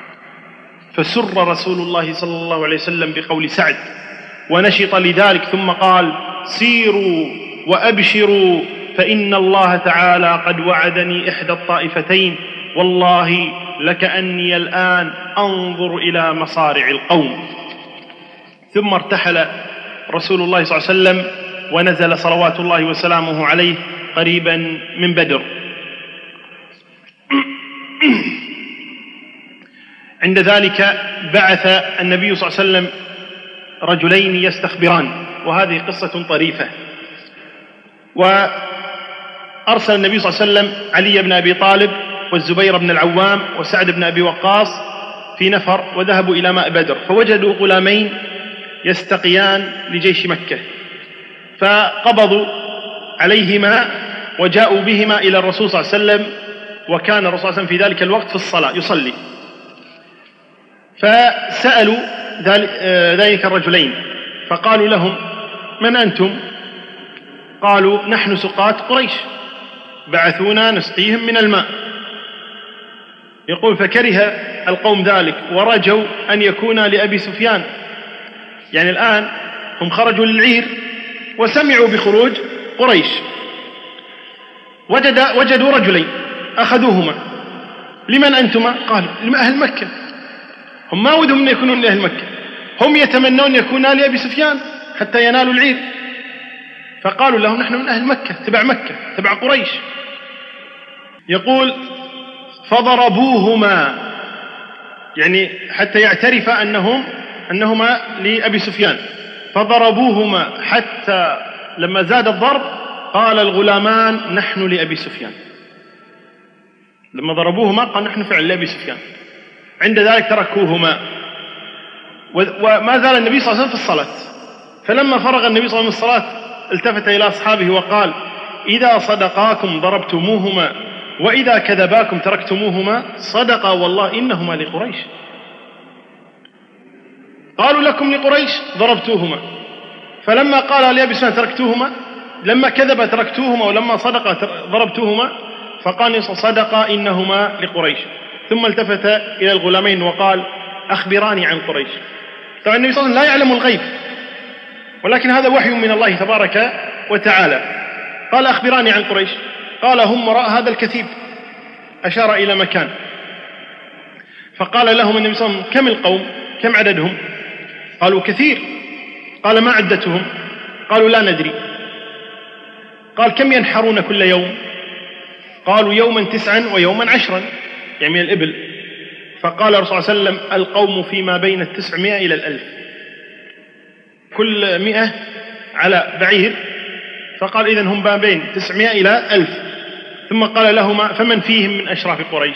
Speaker 2: فسر رسول الله صلى الله عليه وسلم بقول سعد ونشط لذلك، ثم قال سيروا وأبشروا فإن الله تعالى قد وعدني إحدى الطائفتين، والله لكأني الآن أنظر إلى مصارع القوم. ثم ارتحل رسول الله صلى الله عليه وسلم ونزل صلوات الله وسلامه عليه قريبا من بدر. عند ذلك بعث النبي صلى الله عليه وسلم رجلين يستخبران، وهذه قصة طريفة. وأرسل النبي صلى الله عليه وسلم علي بن أبي طالب والزبير بن العوام وسعد بن أبي وقاص في نفر، وذهبوا إلى ماء بدر، فوجدوا غلامين يستقيان لجيش مكة، فقبضوا عليهما وجاءوا بهما إلى الرسول صلى الله عليه وسلم، وكان الرسول صلى الله عليه وسلم في ذلك الوقت في الصلاة يصلي. فسألوا ذلك الرجلين فقالوا لهم من أنتم؟ قالوا نحن سقاة قريش بعثونا نسقيهم من الماء. يقول فكره القوم ذلك ورجوا أن يكون لأبي سفيان، يعني الآن هم خرجوا للعير وسمعوا بخروج قريش، وجد وجدوا رجلين أخذوهما. لمن أنتما؟ قال لأهل مكة. هم ما ودهم أن يكونون لأهل مكة، هم يتمنون يكونا لأبي سفيان حتى ينالوا العير. فقالوا لهم نحن من أهل مكة، تبع مكة، تبع قريش. يقول فضربوهما، يعني حتى يعترف أنهم أنهما لأبي سفيان. فضربوهما حتى لما زاد الضرب قال الغلامان نحن لأبي سفيان. لما ضربوهما قال نحن فعلا لأبي سفيان. عند ذلك تركوهما، وما زال النبي صلى الله عليه وسلم في الصلاة. فلما فرغ النبي صلى الله عليه وسلم من الصلاة التفت إلى أصحابه وقال إذا صدقاكم ضربتموهما وإذا كذباكم تركتموهما، صدقا والله إنهما لقريش. قالوا لكم لقريش ضربتوهما. فلما قال لأبي سفيان تركتوهما، لما كذب تركتوهما ولما صدق ضربتوهما، فقال صدقا إنهما لقريش. ثم التفت إلى الغلامين وقال أخبراني عن قريش. طبعا النبي صلى الله عليه وسلم لا يعلم الغيب، ولكن هذا وحي من الله تبارك وتعالى. قال أخبراني عن قريش. قال هم وراء هذا الكثيب، أشار إلى مكان. فقال لهم النبي صلى الله عليه وسلم كم القوم، كم عددهم؟ قالوا كثير. قال ما عدتهم؟ قالوا لا ندري. قال كم ينحرون كل يوم؟ قالوا يوما تسعا ويوما عشرا، يعني من الإبل. فقال الرسول صلى الله عليه وسلم القوم فيما بين التسعمائة إلى الألف، كل مئة على بعير. فقال إذن هم ما بين تسعمائة إلى ألف. ثم قال لهما فمن فيهم من أشراف قريش؟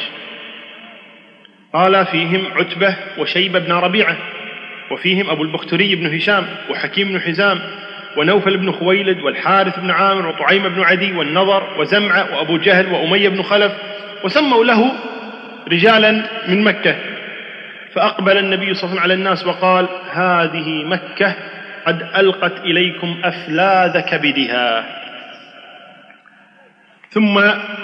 Speaker 2: قال فيهم عتبة وشيبة بن ربيعة، وفيهم أبو البختري بن هشام وحكيم بن حزام ونوفل بن خويلد والحارث بن عامر وطعيم بن عدي والنضر وزمعة وأبو جهل وأمية بن خلف، وسموا له رجالا من مكة. فأقبل النبي صلى الله عليه وسلم على الناس وقال هذه مكة قد ألقت إليكم أفلاذ كبدها. ثم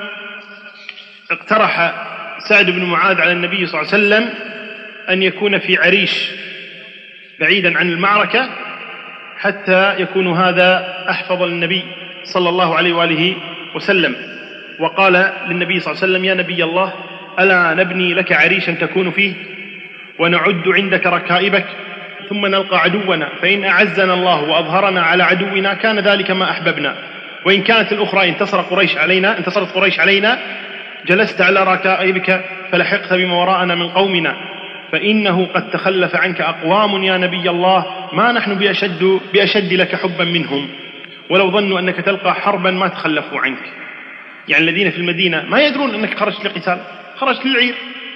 Speaker 2: اقترح سعد بن معاذ على النبي صلى الله عليه وسلم أن يكون في عريش بعيدا عن المعركة حتى يكون هذا أحفظ للنبي صلى الله عليه وآله وسلم. وقال للنبي صلى الله عليه وسلم يا نبي الله ألا نبني لك عريشا تكون فيه ونعد عندك ركائبك ثم نلقى عدونا، فإن أعزنا الله وأظهرنا على عدونا كان ذلك ما أحببنا، وإن كانت الأخرى انتصر قريش علينا انتصرت قريش علينا جلست على ركائبك فلحقت بما وراءنا من قومنا، فإنه قد تخلف عنك أقوام يا نبي الله ما نحن بأشد, بأشد لك حبا منهم، ولو ظنوا أنك تلقى حربا ما تخلفوا عنك. يعني الذين في المدينة ما يدرون أنك خرجت لقتال، خرجت للعير،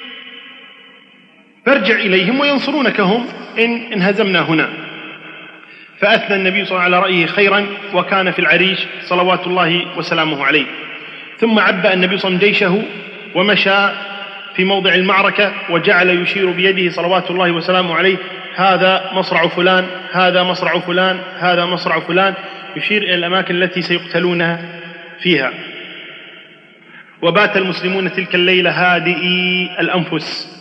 Speaker 2: فارجع إليهم وينصرونك هم إن انهزمنا هنا. فأثنى النبي صلى الله عليه وسلم على رأيه خيرا وكان في العريش صلوات الله وسلامه عليه. ثم عبأ النبي صلى الله عليه وسلم جيشه ومشى في موضع المعركة وجعل يشير بيده صلوات الله وسلامه عليه هذا مصرع فلان، هذا مصرع فلان، هذا مصرع فلان، يشير إلى الأماكن التي سيقتلون فيها. وبات المسلمون تلك الليلة هادئي الأنفس.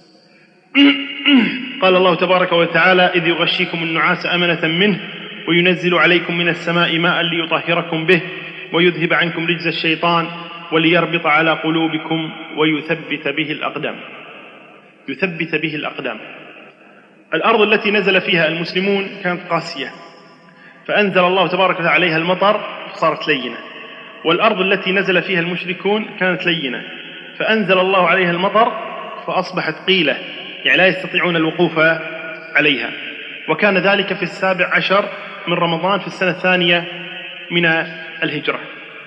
Speaker 2: قال الله تبارك وتعالى إذ يغشيكم النعاس أمنة منه وينزل عليكم من السماء ماء ليطهركم به ويذهب عنكم رجز الشيطان وليربط على قلوبكم ويثبت به الأقدام. يثبت به الأقدام. الأرض التي نزل فيها المسلمون كانت قاسية، فأنزل الله تبارك وتعالى عليها المطر فصارت لينة، والأرض التي نزل فيها المشركون كانت لينة فأنزل الله عليها المطر فأصبحت قيلة، يعني لا يستطيعون الوقوف عليها. وكان ذلك في السابع عشر من رمضان في السنة الثانية من الهجرة.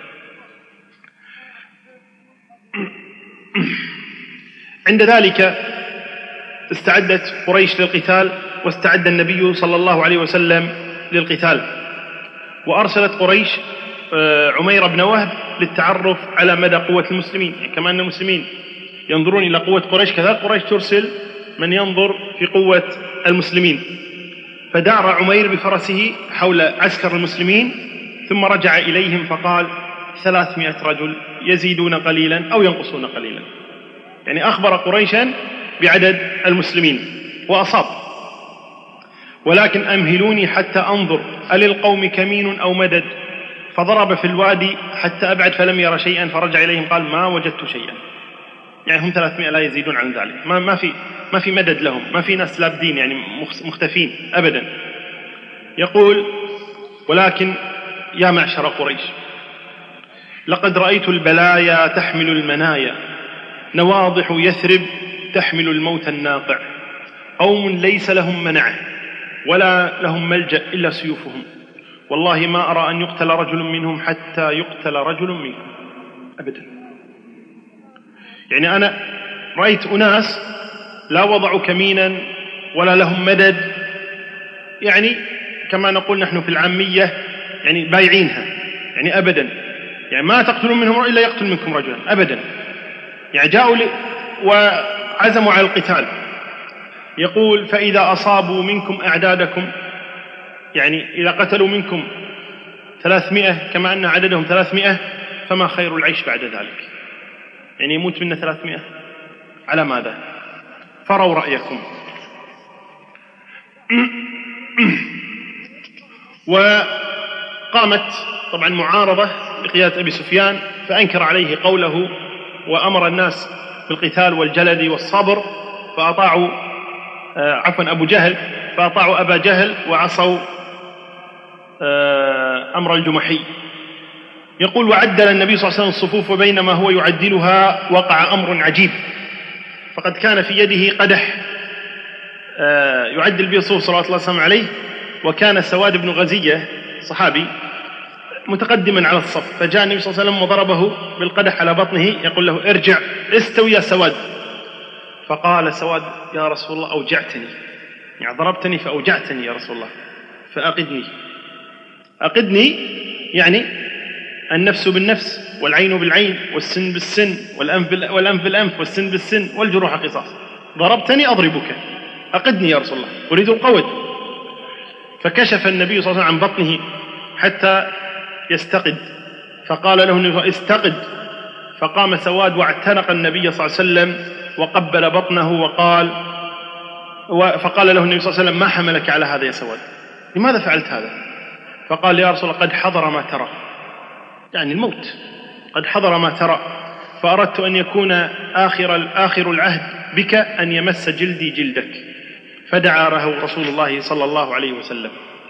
Speaker 2: عند ذلك استعدت قريش للقتال، واستعد النبي صلى الله عليه وسلم للقتال، وأرسلت قريش عمير بن وهب للتعرف على مدى قوة المسلمين. يعني كما أن المسلمين ينظرون إلى قوة قريش كذلك قريش ترسل من ينظر في قوة المسلمين. فدار عمير بفرسه حول عسكر المسلمين ثم رجع إليهم فقال ثلاثمائة رجل يزيدون قليلا أو ينقصون قليلا، يعني أخبر قريشا بعدد المسلمين وأصاب. ولكن أمهلوني حتى أنظر أللقوم كمين أو مدد، فضرب في الوادي حتى أبعد فلم يرى شيئا، فرجع إليهم قال ما وجدت شيئا. يعني هم ثلاثمائة لا يزيدون عن ذلك، ما ما في ما في مدد لهم، ما في ناس لابدين يعني مختفين أبدا. يقول ولكن يا معشر قريش لقد رأيت البلايا تحمل المنايا، نواضح يثرب تحمل الموت الناقع، قوم ليس لهم منعه ولا لهم ملجأ إلا سيوفهم، والله ما أرى أن يقتل رجل منهم حتى يقتل رجل منكم أبدا. يعني أنا رأيت أناس لا وضعوا كمينا ولا لهم مدد، يعني كما نقول نحن في العامية يعني بايعينها، يعني أبدا، يعني ما تقتلون منهم إلا يقتل منكم رجلا أبدا. يعني جاءوا وعزموا على القتال. يقول فإذا أصابوا منكم أعدادكم، يعني إذا قتلوا منكم ثلاثمائة كما أن عددهم ثلاثمائة فما خير العيش بعد ذلك، يعني يموت منا ثلاثمائة على ماذا؟ فروا رأيكم. وقامت طبعا معارضة بقيادة أبي سفيان، فأنكر عليه قوله وأمر الناس بالقتال والجلد والصبر، فأطاعوا آه عفوا أبو جهل فأطاعوا أبا جهل وعصوا آه أمر الجمحي. يقول وعدل النبي صلى الله عليه وسلم الصفوف، وبينما هو يعدلها وقع أمر عجيب، فقد كان في يده قدح آه يعدل به الصفوف صلى الله عليه وسلم عليه، وكان سواد بن غزية صحابي متقدما على الصف، فجاء النبي صلى الله عليه وسلم وضربه بالقدح على بطنه يقول له ارجع استوي يا سواد، فقال سواد يا رسول الله أوجعتني، يعني ضربتني فأوجعتني يا رسول الله فأقدني. أقدني يعني النفس بالنفس والعين بالعين والسن بالسن والأنف والأنف بالأنف والسن بالسن والجروح قصاص، ضربتني أضربك، أقدني يا رسول الله أريد القود. فكشف النبي صلى الله عليه وسلم عن بطنه حتى يستقد، فقال له النبي استقد، فقام سواد واعتنق النبي صلى الله عليه وسلم وقبل بطنه وقال فقال له النبي صلى الله عليه وسلم ما حملك على هذا يا سواد، لماذا فعلت هذا؟ فقال يا رسول الله قد حضر ما ترى، يعني الموت، قد حضر ما ترى، فأردت أن يكون آخر, آخر العهد بك أن يمس جلدي جلدك، فدعا له رسول الله صلى الله عليه وسلم.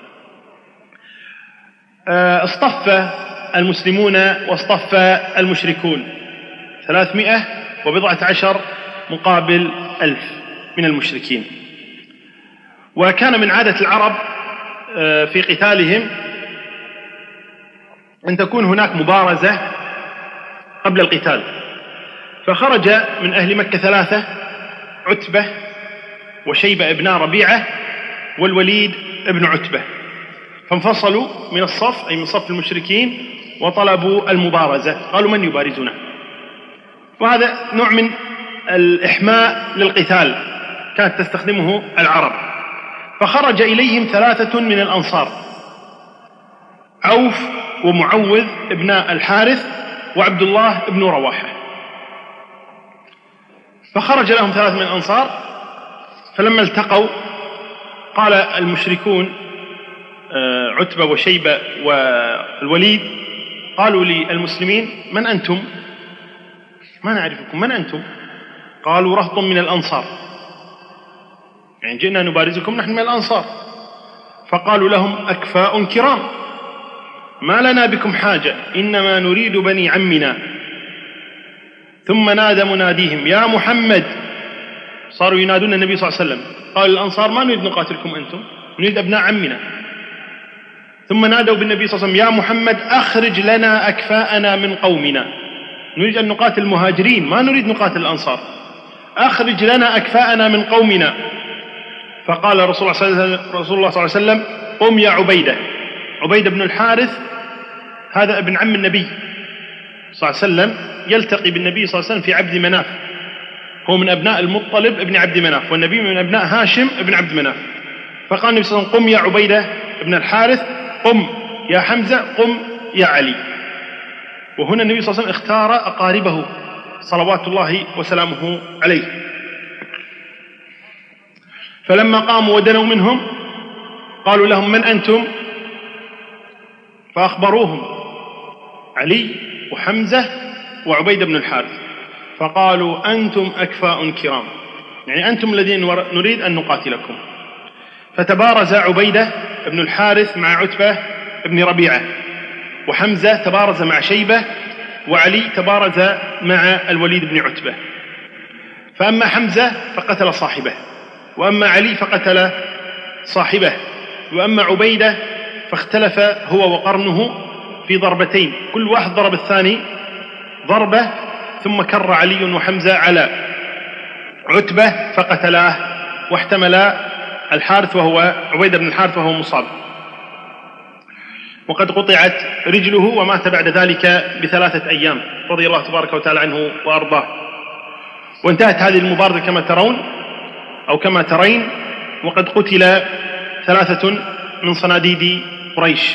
Speaker 2: اصطف المسلمون واصطف المشركون، ثلاثمائة وبضعة عشر مقابل ألف من المشركين. وكان من عادة العرب في قتالهم أن تكون هناك مبارزة قبل القتال، فخرج من أهل مكة ثلاثة، عتبة وشيبة ابن ربيعة والوليد ابن عتبة، فانفصلوا من الصف أي من صف المشركين وطلبوا المبارزة، قالوا من يبارزنا؟ وهذا نوع من الإحماء للقتال كانت تستخدمه العرب. فخرج إليهم ثلاثة من الأنصار، عوف ومعوذ ابن الحارث وعبد الله ابن رواحة، فخرج لهم ثلاثة من الأنصار. فلما التقوا قال المشركون عتبة وشيبة والوليد قالوا للمسلمين من أنتم؟ ما نعرفكم، من أنتم؟ قالوا رهط من الأنصار، يعني جئنا نبارزكم نحن من الأنصار. فقالوا لهم أكفاء كرام ما لنا بكم حاجة، إنما نريد بني عمنا. ثم نادى مناديهم يا محمد، صاروا ينادون النبي صلى الله عليه وسلم، قال الأنصار ما نريد نقاتلكم أنتم، نريد أبناء عمنا. ثم نادوا بالنبي صلى الله عليه وسلم يا محمد أخرج لنا أكفاءنا من قومنا، نريد أن نقاتل المهاجرين ما نريد نقاتل الأنصار، أخرج لنا أكفاءنا من قومنا. فقال رسول الله صلى الله عليه وسلم قم يا عبيدة. عبيدة بن الحارث هذا ابن عم النبي صلى الله عليه وسلم، يلتقي بالنبي صلى الله عليه وسلم في عبد مناف، هو من أبناء المطلب ابن عبد مناف، والنبي من أبناء هاشم ابن عبد مناف. فقال النبي صلى الله عليه وسلم قم يا عبيدة بن الحارث، قم يا حمزة، قم يا علي. وهنا النبي صلى الله عليه وسلم اختار أقاربه صلوات الله وسلامه عليه. فلما قاموا ودنوا منهم قالوا لهم من أنتم؟ فأخبروهم علي وحمزة وعبيدة بن الحارث، فقالوا أنتم أكفاء كرام، يعني أنتم الذين نريد أن نقاتلكم. فتبارز عبيدة بن الحارث مع عتبة بن ربيعة، وحمزة تبارز مع شيبة، وعلي تبارز مع الوليد بن عتبة. فأما حمزة فقتل صاحبه، وأما علي فقتل صاحبه، وأما عبيدة فاختلف هو وقرنه في ضربتين، كل واحد ضرب الثاني ضربة، ثم كر علي وحمزة على عتبة فقتلاه، واحتملا الحارث وهو عبيدة بن الحارث وهو مصاب، وقد قطعت رجله ومات بعد ذلك بثلاثة أيام رضي الله تبارك وتعالى عنه وأرضاه. وانتهت هذه المبارزة كما ترون أو كما ترين، وقد قتل ثلاثة من صناديد قريش.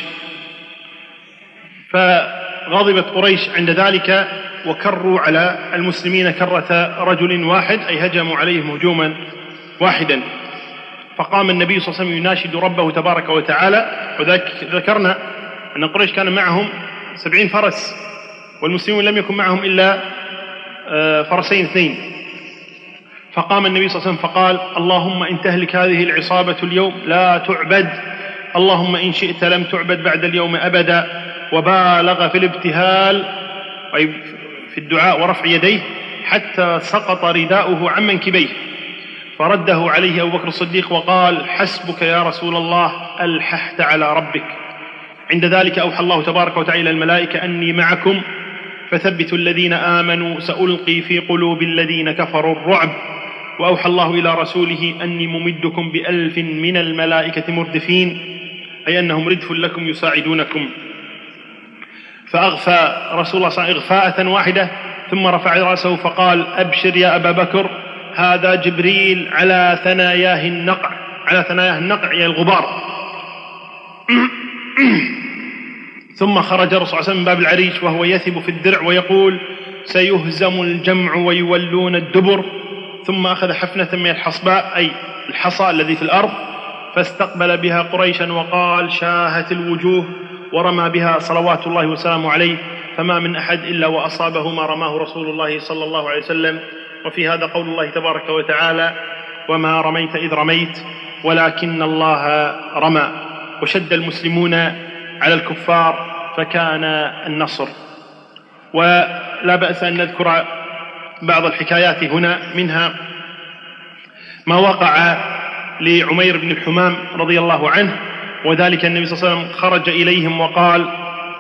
Speaker 2: فغضبت قريش عند ذلك وكروا على المسلمين كرة رجل واحد، أي هجموا عليهم هجوما واحدا. فقام النبي صلى الله عليه وسلم يناشد ربه تبارك وتعالى، وذكرنا أن قريش كان معهم سبعين فرس، والمسلمون لم يكن معهم إلا فرسين اثنين. فقام النبي صلى الله عليه وسلم فقال: اللهم إن تهلك هذه العصابة اليوم لا تعبد، اللهم إن شئت لم تعبد بعد اليوم أبدا. وبالغ في الابتهال أي في الدعاء ورفع يديه حتى سقط رداؤه عن منكبيه، فرده عليه أبو بكر الصديق وقال: حسبك يا رسول الله، ألححت على ربك. عند ذلك أوحى الله تبارك وتعالى إلى الملائكة أني معكم فثبتوا الذين آمنوا سألقي في قلوب الذين كفروا الرعب. وأوحى الله إلى رسوله أني ممدكم بألف من الملائكة مردفين، أي أنهم ردف لكم يساعدونكم. فأغفى رسول الله صلى الله عليه وسلم إغفاءة واحدة، ثم رفع رأسه فقال: أبشر يا أبا بكر، هذا جبريل على ثناياه النقع. على ثناياه النقع يعني الغبار. ثم خرج الرسول صلى الله عليه وسلم من باب العريش وهو يثب في الدرع ويقول: سيهزم الجمع ويولون الدبر. ثم أخذ حفنة من الحصباء أي الحصى الذي في الأرض، فاستقبل بها قريشا وقال: شاهت الوجوه، ورمى بها صلوات الله وسلامه عليه، فما من أحد إلا وأصابه ما رماه رسول الله صلى الله عليه وسلم. وفي هذا قول الله تبارك وتعالى: وما رميت إذ رميت ولكن الله رمى. وشد المسلمون على الكفار فكان النصر. ولا بأس أن نذكر بعض الحكايات هنا، منها ما وقع لعمير بن الحمام رضي الله عنه، وذلك النبي صلى الله عليه وسلم خرج إليهم وقال: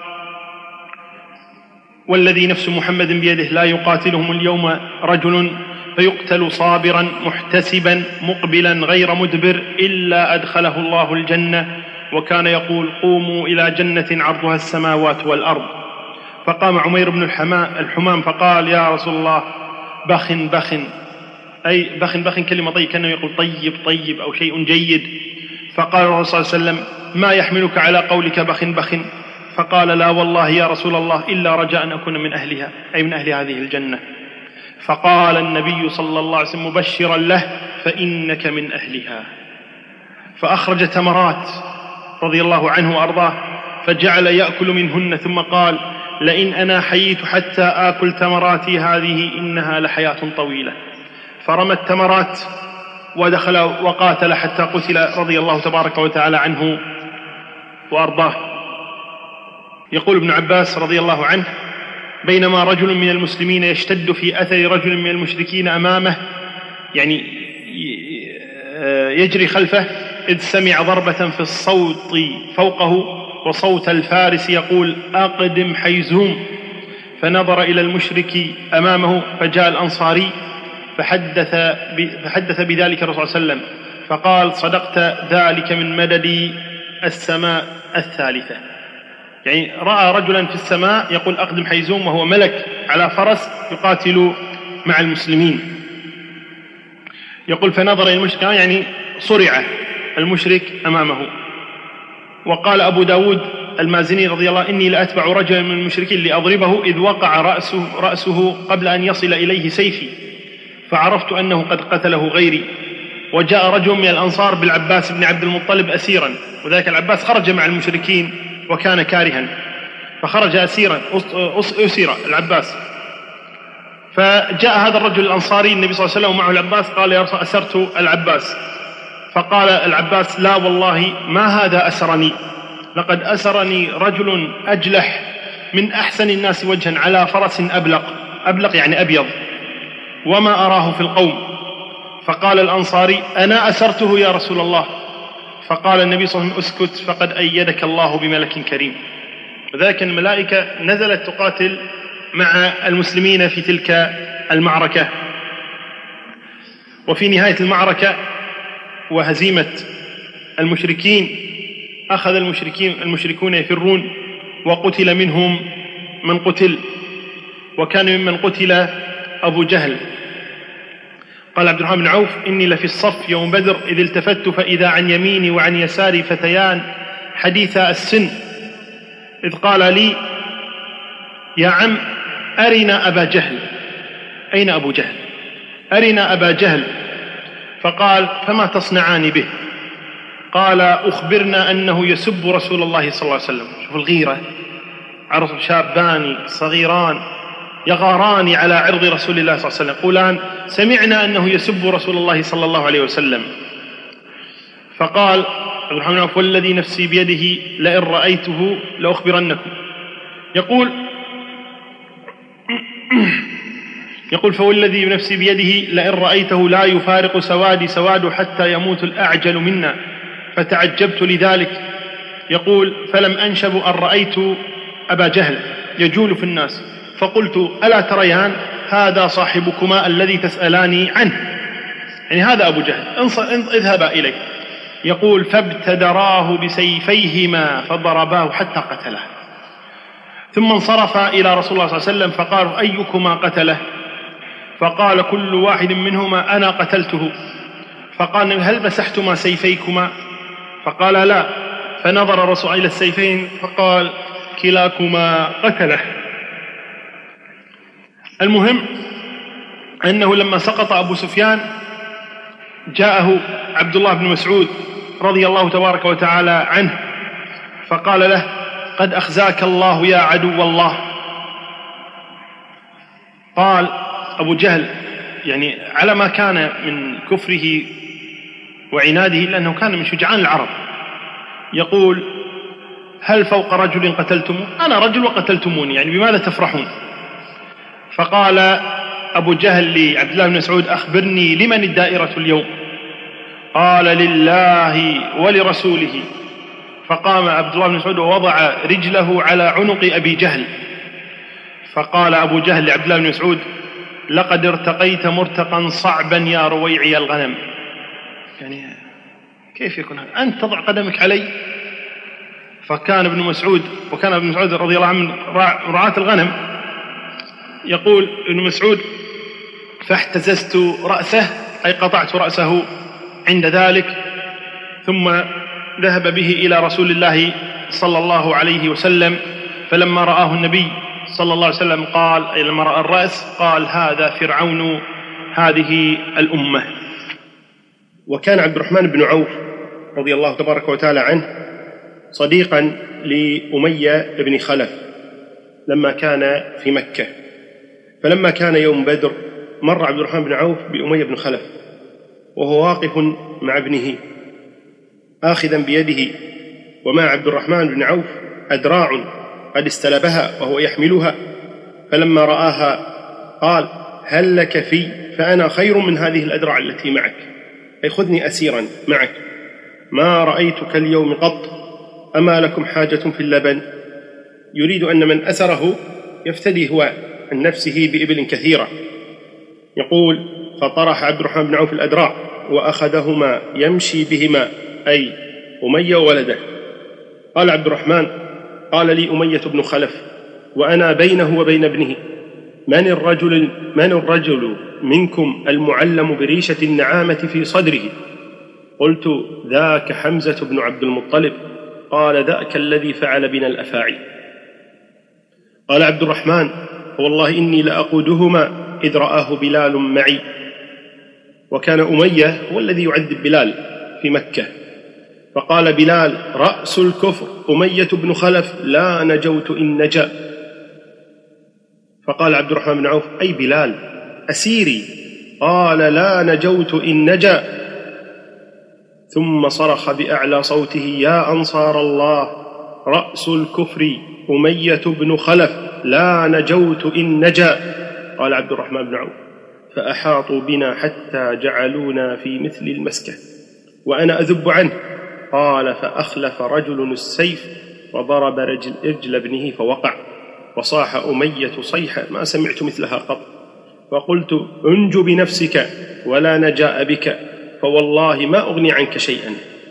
Speaker 2: والذي نفس محمد بيده لا يقاتلهم اليوم رجل فيقتل صابرا محتسبا مقبلا غير مدبر إلا أدخله الله الجنة، وكان يقول: قوموا إلى جنة عرضها السماوات والأرض. فقام عمير بن الحمام فقال: يا رسول الله، بخ بخ، أي بخ بخ كلمة طيب، كأنه يقول طيب طيب أو شيء جيد. فقال الرسول صلى الله عليه وسلم: ما يحملك على قولك بخ بخ؟ فقال: لا والله يا رسول الله، إلا رجاء أن أكون من أهلها، أي من أهل هذه الجنة. فقال النبي صلى الله عليه وسلم مبشرا له: فإنك من أهلها. فأخرج تمرات رضي الله عنه وأرضاه، فجعل يأكل منهن، ثم قال: لئن أنا حييت حتى آكل تمراتي هذه إنها لحياة طويلة. فرمى التمرات ودخل وقاتل حتى قتل رضي الله تبارك وتعالى عنه وأرضاه. يقول ابن عباس رضي الله عنه: بينما رجل من المسلمين يشتد في أثر رجل من المشركين أمامه، يعني يجري خلفه، إذ سمع ضربة في الصوت فوقه وصوت الفارس يقول: أقدم حيزوم. فنظر إلى المشرك أمامه، فجاء الأنصاري فحدث, فحدث بذلك الرسول صلى الله عليه وسلم، فقال: صدقت، ذلك من مدد السماء الثالثة. يعني رأى رجلا في السماء يقول أقدم حيزوم، وهو ملك على فرس يقاتل مع المسلمين. يقول: فنظر إلى المشرك، يعني صرع المشرك أمامه. وقال أبو داود المازني رضي الله: إني لأتبع رجلا من المشركين لأضربه، إذ وقع رأسه, رأسه قبل أن يصل إليه سيفي، فعرفت أنه قد قتله غيري. وجاء رجل من الأنصار بالعباس بن عبد المطلب أسيرا، وذلك العباس خرج مع المشركين وكان كارها، فخرج أسيرا أسير العباس، فجاء هذا الرجل الأنصاري النبي صلى الله عليه وسلم ومعه العباس، قال يا رسول أسرت العباس. فقال العباس لا والله ما هذا أسرني، لقد أسرني رجل أجلح من أحسن الناس وجها على فرس أبلق، أبلق يعني أبيض، وما أراه في القوم. فقال الأنصاري أنا أسرته يا رسول الله. فقال النبي صلى الله عليه وسلم اسكت فقد أيدك الله بملك كريم. وذلك الملائكة نزلت تقاتل مع المسلمين في تلك المعركة. وفي نهاية المعركة وهزيمة المشركين أخذ المشركين المشركون يفرون، وقتل منهم من قتل، وكان ممن قتل أبو جهل. قال عبد الرحمن بن عوف إني لفي الصف يوم بدر إذ التفت فإذا عن يميني وعن يساري فتيان حديثا السن، إذ قال لي يا عم أرنا أبا جهل. أين أبو جهل؟ أرنا أبا جهل. فقال فما تصنعان به؟ قال أخبرنا أنه يسب رسول الله صلى الله عليه وسلم. شوف الغيرة، عرض شابان صغيران يغاران على عرض رسول الله صلى الله عليه وسلم، يقولان سمعنا أنه يسب رسول الله صلى الله عليه وسلم. فقال عبد الرحمن عوف والذي نفسي بيده لئن رأيته لأخبرنكم. يقول يقول فوالذي نفسي بيده لئن رأيته لا يفارق سوادي سواد حتى يموت الأعجل منا، فتعجبت لذلك. يقول فلم أنشب أن رأيت أبا جهل يجول في الناس، فقلت ألا تريان هذا صاحبكما الذي تسألاني عنه، يعني هذا أبو جهل، اذهبا إليه. يقول فابتدراه بسيفيهما فضرباه حتى قتله، ثم انصرف إلى رسول الله صلى الله عليه وسلم فقال أيكما قتله؟ فقال كل واحد منهما أنا قتلته. فقال هل مسحتما سيفيكما؟ فقال لا. فنظر الرسول إلى السيفين فقال كلاكما قتله. المهم أنه لما سقط أبو سفيان جاءه عبد الله بن مسعود رضي الله تبارك وتعالى عنه فقال له قد أخزاك الله يا عدو الله. قال أبو جهل يعني على ما كان من كفره وعناده إلا أنه كان من شجعان العرب، يقول هل فوق رجل قتلتموه؟ أنا رجل وقتلتموني، يعني بماذا تفرحون؟ فقال أبو جهل لعبد الله بن مسعود أخبرني لمن الدائرة اليوم؟ قال لله ولرسوله. فقام عبد الله بن مسعود ووضع رجله على عنق أبي جهل. فقال أبو جهل لعبد الله بن مسعود لقد ارتقيت مرتقا صعبا يا رويعي الغنم، يعني كيف يكون هذا؟ أنت تضع قدمك علي. فكان ابن مسعود وكان ابن مسعود رضي الله عنه رعاة الغنم، يقول ابن مسعود فاحتززت رأسه أي قطعت رأسه عند ذلك، ثم ذهب به إلى رسول الله صلى الله عليه وسلم، فلما رآه النبي صلى الله عليه وسلم قال أي لما رأى الرأس قال هذا فرعون هذه الأمة.
Speaker 4: وكان عبد الرحمن بن عوف رضي الله تبارك وتعالى عنه صديقا لأمية بن خلف لما كان في مكة. فلما كان يوم بدر مر عبد الرحمن بن عوف بأمية بن خلف وهو واقف مع ابنه آخذا بيده، ومع عبد الرحمن بن عوف أدراع قد استلبها وهو يحملها. فلما رآها قال هل لك في فأنا خير من هذه الأدراع التي معك، أي خذني أسيرا معك، ما رأيتك اليوم قط، أما لكم حاجة في اللبن؟ يريد أن من أسره يفتدي هو عن نفسه بإبل كثيرة. يقول فطرح عبد الرحمن بن عوف الأدراع وأخذهما يمشي بهما، أي أمية وولده. قال عبد الرحمن قال لي أمية بن خلف وأنا بينه وبين ابنه من الرجل, من الرجل منكم المعلم بريشة النعامة في صدره؟ قلت ذاك حمزة بن عبد المطلب. قال ذاك الذي فعل بنا الأفاعي. قال عبد الرحمن والله إني لأقودهما إذ رآه بلال معي. وكان أمية هو الذي يعذب بلال في مكة، فقال بلال: رأس الكفر أمية بن خلف، لا نجوت إن نجا. فقال عبد الرحمن بن عوف: أي بلال أسيري؟ قال: لا نجوت إن نجا. ثم صرخ بأعلى صوته: يا أنصار الله، رأس الكفر أمية بن خلف، لا نجوت إن نجا. قال عبد الرحمن بن عوف: فأحاطوا بنا حتى جعلونا في مثل المسكة وأنا أذب عنه. قال: فأخلف رجل السيف وضرب رجل, رجل ابنه فوقع، وصاح أمية صيحة ما سمعت مثلها قط. فقلت: انج بنفسك ولا نجاء بك، فوالله ما أغني عنك شيئا.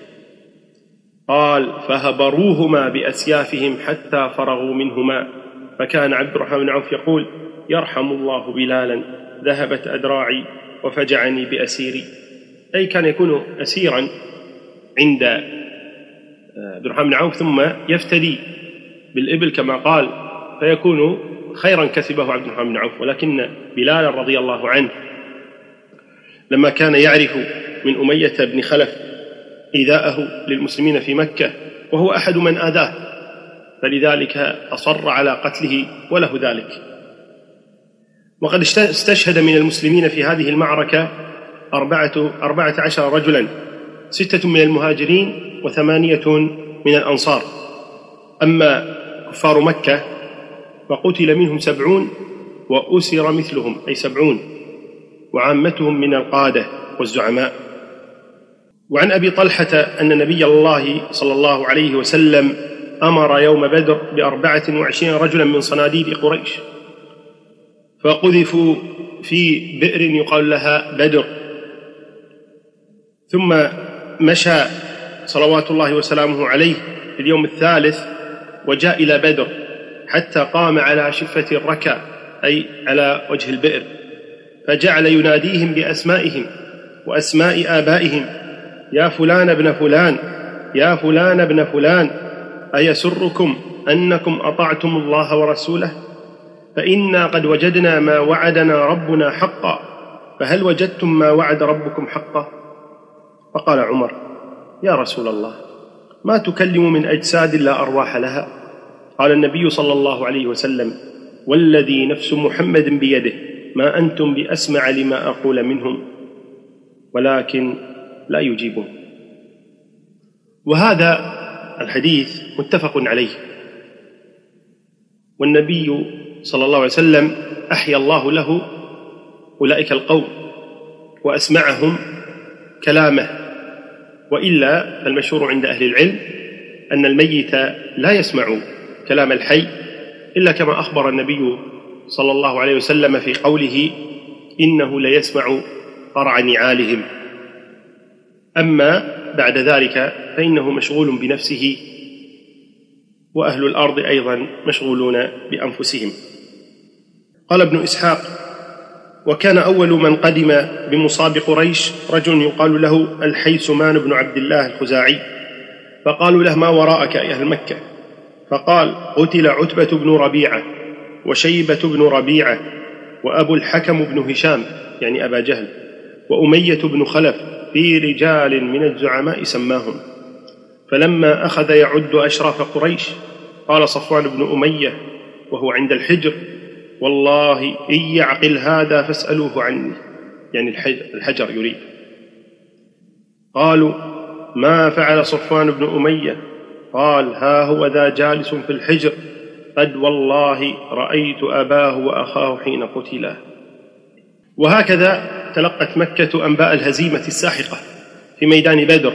Speaker 4: قال: فهبروهما بأسيافهم حتى فرغوا منهما. فكان عبد الرحمن بن عوف يقول: يرحم الله بلالا، ذهبت أدراعي وفجعني بأسيري. أي كان يكون أسيرا عند عبد الرحمن بن عوف ثم يفتدي بالإبل كما قال، فيكون خيرا كسبه عبد الرحمن بن عوف. ولكن بلالا رضي الله عنه لما كان يعرف من أمية بن خلف إيذاءه للمسلمين في مكة وهو أحد من آذاه، فلذلك أصر على قتله وله ذلك. وقد استشهد من المسلمين في هذه المعركة أربعة, أربعة عشر رجلا، ستة من المهاجرين وثمانية من الأنصار. أما كفار مكة فقتل منهم سبعون وأسر مثلهم، أي سبعون، وعامتهم من القادة والزعماء. وعن أبي طلحة أن نبي الله صلى الله عليه وسلم أمر يوم بدر بأربعة وعشرين رجلا من صناديد قريش، فقذفوا في بئر يقال لها بدر. ثم مشى صلوات الله وسلامه عليه في اليوم الثالث وجاء إلى بدر حتى قام على شفة الركا، أي على وجه البئر، فجعل يناديهم بأسمائهم وأسماء آبائهم: يا فلان ابن فلان، يا فلان ابن فلان، أيسركم أنكم أطعتم الله ورسوله؟ فإنا قد وجدنا ما وعدنا ربنا حقا، فهل وجدتم ما وعد ربكم حقا؟ فقال عمر: يا رسول الله، ما تكلم من أجساد لا أرواح لها؟ قال النبي صلى الله عليه وسلم: والذي نفس محمد بيده ما أنتم بأسمع لما أقول منهم، ولكن لا يجيبون. وهذا الحديث متفق عليه، والنبي صلى الله عليه وسلم أحيا الله له أولئك القوم وأسمعهم كلامه. وإلا فالمشهور عند أهل العلم أن الميت لا يسمع كلام الحي إلا كما أخبر النبي صلى الله عليه وسلم في قوله: إنه ليسمع قرع نعالهم. أما بعد ذلك فإنه مشغول بنفسه، وأهل الأرض أيضا مشغولون بأنفسهم. قال ابن إسحاق: وكان أول من قدم بمصاب قريش رجل يقال له الحيثمان بن عبد الله الخزاعي، فقالوا له: ما وراءك يا أهل مكة؟ فقال: قتل عتبة بن ربيعة وشيبة بن ربيعة وأبو الحكم بن هشام، يعني أبا جهل، وأمية بن خلف، في رجال من الزعماء سماهم. فلما أخذ يعد أشراف قريش قال صفوان بن أمية وهو عند الحجر: والله إن يعقل هذا فاسألوه عني، يعني الحجر يريد. قالوا: ما فعل صفوان بن أمية؟ قال: ها هو ذا جالس في الحجر، قد والله رأيت أباه وأخاه حين قتلا. وهكذا تلقت مكة أنباء الهزيمة الساحقة في ميدان بدر.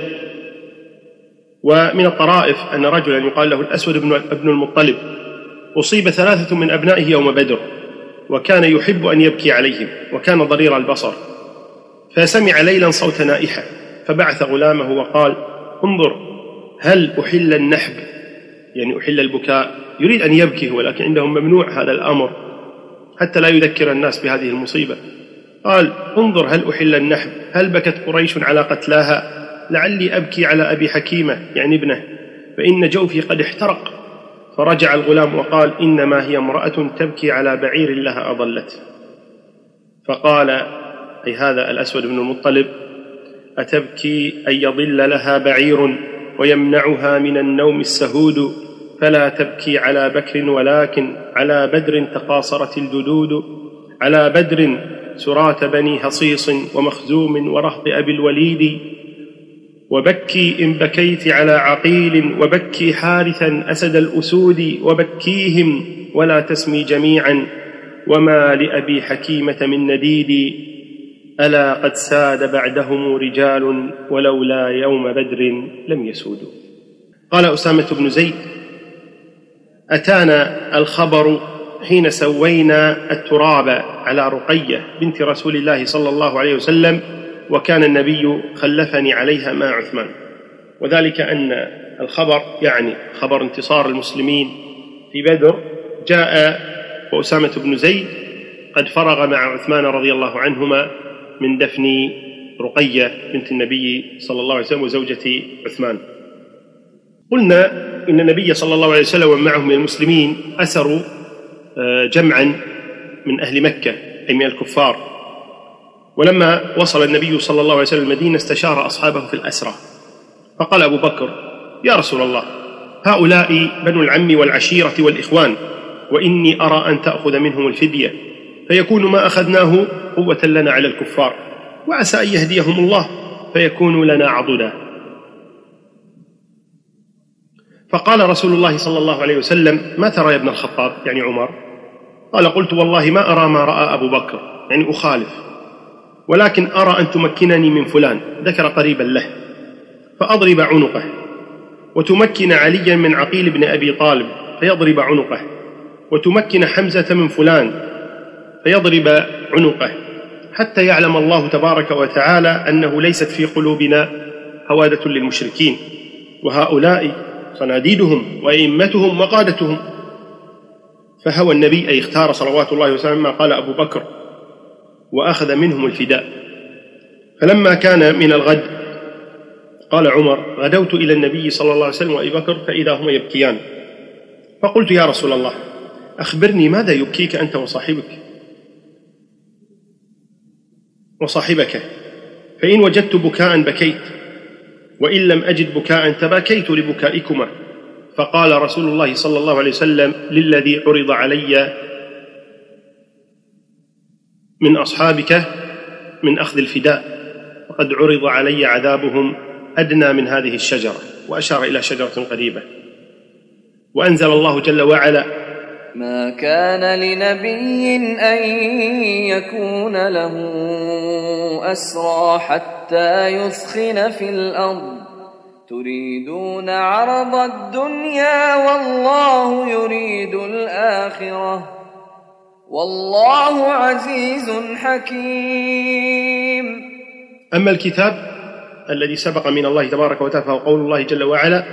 Speaker 4: ومن الطرائف أن رجلا يقال له الأسود بن المطلب أصيب ثلاثة من أبنائه يوم بدر، وكان يحب أن يبكي عليهم، وكان ضرير البصر، فسمع ليلا صوت نائحة، فبعث غلامه وقال: انظر هل أحل النحب، يعني أحل البكاء، يريد أن يبكي هو، لكن عندهم ممنوع هذا الأمر حتى لا يذكر الناس بهذه المصيبة. قال: انظر هل أحل النحب، هل بكت قريش على قتلاها؟ لعلي أبكي على أبي حكيمة، يعني ابنه، فإن جوفي قد احترق. فرجع الغلام وقال: إنما هي امرأة تبكي على بعير لها أضلت. فقال أي هذا الأسود بن المطلب: أتبكي أن يضل لها بعير ويمنعها من النوم السهود، فلا تبكي على بكر ولكن على بدر تقاصرت الجدود، على بدر سرات بني هصيص ومخزوم ورهط أبي الوليد، وبكي إن بكيت على عقيل، وبكي حارثا أسد الأسود، وبكيهم ولا تسمي جميعا، وما لأبي حكيمة من نديد، ألا قد ساد بعدهم رجال ولولا يوم بدر لم يسودوا. قال أسامة بن زيد: أتانا الخبر حين سوينا التراب على رقية بنت رسول الله صلى الله عليه وسلم، وكان النبي خلفني عليها مع عثمان. وذلك أن الخبر يعني خبر انتصار المسلمين في بدر جاء وأسامة بن زيد قد فرغ مع عثمان رضي الله عنهما من دفن رقية بنت النبي صلى الله عليه وسلم وزوجة عثمان. قلنا إن النبي صلى الله عليه وسلم ومعهم من المسلمين أسروا جمعا من أهل مكة أي من الكفار، ولما وصل النبي صلى الله عليه وسلم المدينة استشار أصحابه في الأسرى، فقال أبو بكر: يا رسول الله، هؤلاء بنو العم والعشيرة والإخوان، وإني أرى أن تأخذ منهم الفدية، فيكون ما أخذناه قوة لنا على الكفار، وعسى أن يهديهم الله فيكونوا لنا عضدا. فقال رسول الله صلى الله عليه وسلم: ما ترى يا ابن الخطاب؟ يعني عمر. قال: قلت والله ما أرى ما رأى أبو بكر، يعني أخالف، ولكن أرى أن تمكنني من فلان، ذكر قريبا له، فأضرب عنقه، وتمكن عليا من عقيل بن أبي طالب فيضرب عنقه، وتمكن حمزة من فلان فيضرب عنقه، حتى يعلم الله تبارك وتعالى أنه ليست في قلوبنا هوادة للمشركين، وهؤلاء صناديدهم وأئمتهم وقادتهم. فهوى النبي أي اختار صلوات الله وسلامه ما قال أبو بكر، وأخذ منهم الفداء. فلما كان من الغد قال عمر: غدوت إلى النبي صلى الله عليه وسلم وأبي بكر فإذا هما يبكيان، فقلت: يا رسول الله، أخبرني ماذا يبكيك أنت وصاحبك وصاحبك، فإن وجدت بكاء بكيت، وإن لم أجد بكاء تباكيت لبكائكما. فقال رسول الله صلى الله عليه وسلم للذي عرض علي من أصحابك من أخذ الفداء: وقد عرض علي عذابهم أدنى من هذه الشجرة، وأشار إلى شجرة قريبة. وأنزل الله جل وعلا:
Speaker 3: ما كان لنبي أن يكون له أسرى حتى يثخن في الأرض تريدون عرض الدنيا والله يريد الآخرة والله عزيز حكيم.
Speaker 4: أما الكتاب الذي سبق من الله تبارك وتعالى فهو قول الله جل وعلا: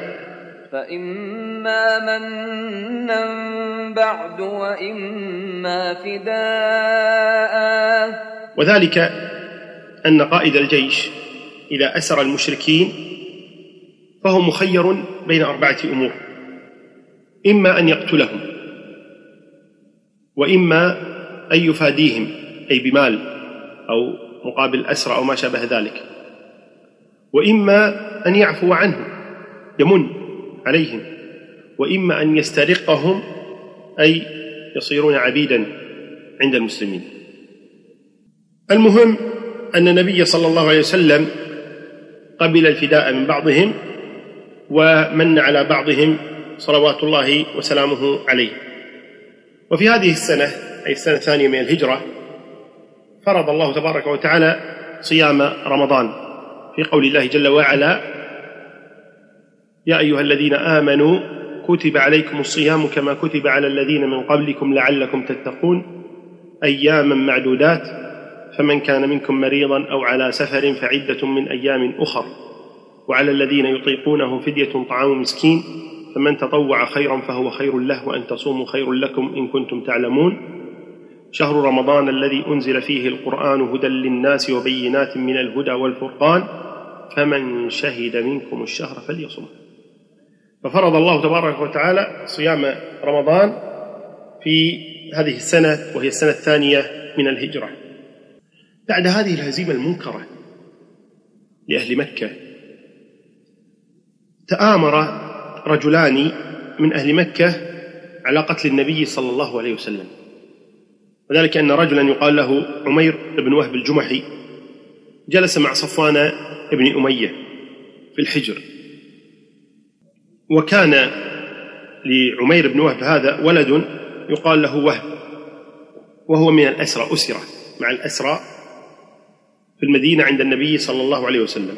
Speaker 3: فإما منا بعد وإما فداء.
Speaker 4: وذلك أن قائد الجيش إذا أسر المشركين فهو مخير بين أربعة أمور: إما أن يقتلهم، وإما أن يفاديهم أي بمال أو مقابل أسرى أو ما شابه ذلك، وإما أن يعفو عنهم يمن عليهم، وإما أن يسترقهم أي يصيرون عبيدا عند المسلمين. المهم أن النبي صلى الله عليه وسلم قبل الفداء من بعضهم ومن على بعضهم صلوات الله وسلامه عليه. وفي هذه السنة أي السنة الثانية من الهجرة فرض الله تبارك وتعالى صيام رمضان في قول الله جل وعلا: يا أيها الذين آمنوا كتب عليكم الصيام كما كتب على الذين من قبلكم لعلكم تتقون أياما معدودات فمن كان منكم مريضا أو على سفر فعدة من أيام أخر وعلى الذين يطيقونه فدية طعام مسكين فمن تطوع خيرا فهو خير له وأن تصوموا خير لكم إن كنتم تعلمون شهر رمضان الذي أنزل فيه القرآن هدى للناس وبينات من الهدى والفرقان فمن شهد منكم الشهر فليصم. ففرض الله تبارك وتعالى صيام رمضان في هذه السنة وهي السنة الثانية من الهجرة. بعد هذه الهزيمة المنكرة لأهل مكة تآمر رجلان من أهل مكة على قتل النبي صلى الله عليه وسلم، وذلك أن رجلا يقال له عمير بن وهب الجمحي جلس مع صفوان بن أمية في الحجر، وكان لعمير بن وهب هذا ولد يقال له وهب، وهو من الأسرى، أسر مع الأسرى في المدينة عند النبي صلى الله عليه وسلم.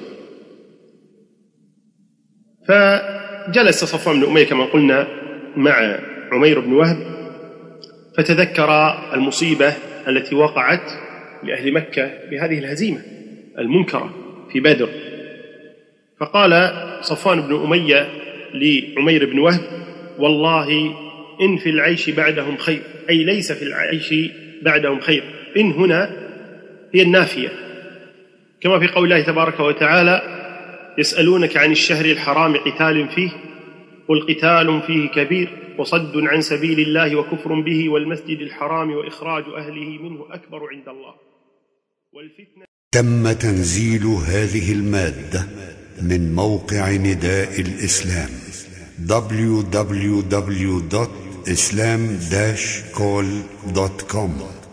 Speaker 4: فجلس صفوان بن أمية كما قلنا مع عمير بن وهب، فتذكر المصيبة التي وقعت لأهل مكة بهذه الهزيمة المنكرة في بدر، فقال صفوان بن أمية لعمير بن وهب: والله إن في العيش بعدهم خير، أي ليس في العيش بعدهم خير، إن هنا هي النافية، كما في قول الله تبارك وتعالى: يسألونك عن الشهر الحرام قتال فيه قل قتال فيه كبير وصد عن سبيل الله وكفر به والمسجد الحرام وإخراج أهله منه أكبر عند الله والفتنة.
Speaker 5: تم تنزيل هذه المادة من موقع نداء الإسلام دبليو دبليو دبليو دوت إسلام داش كول دوت كوم.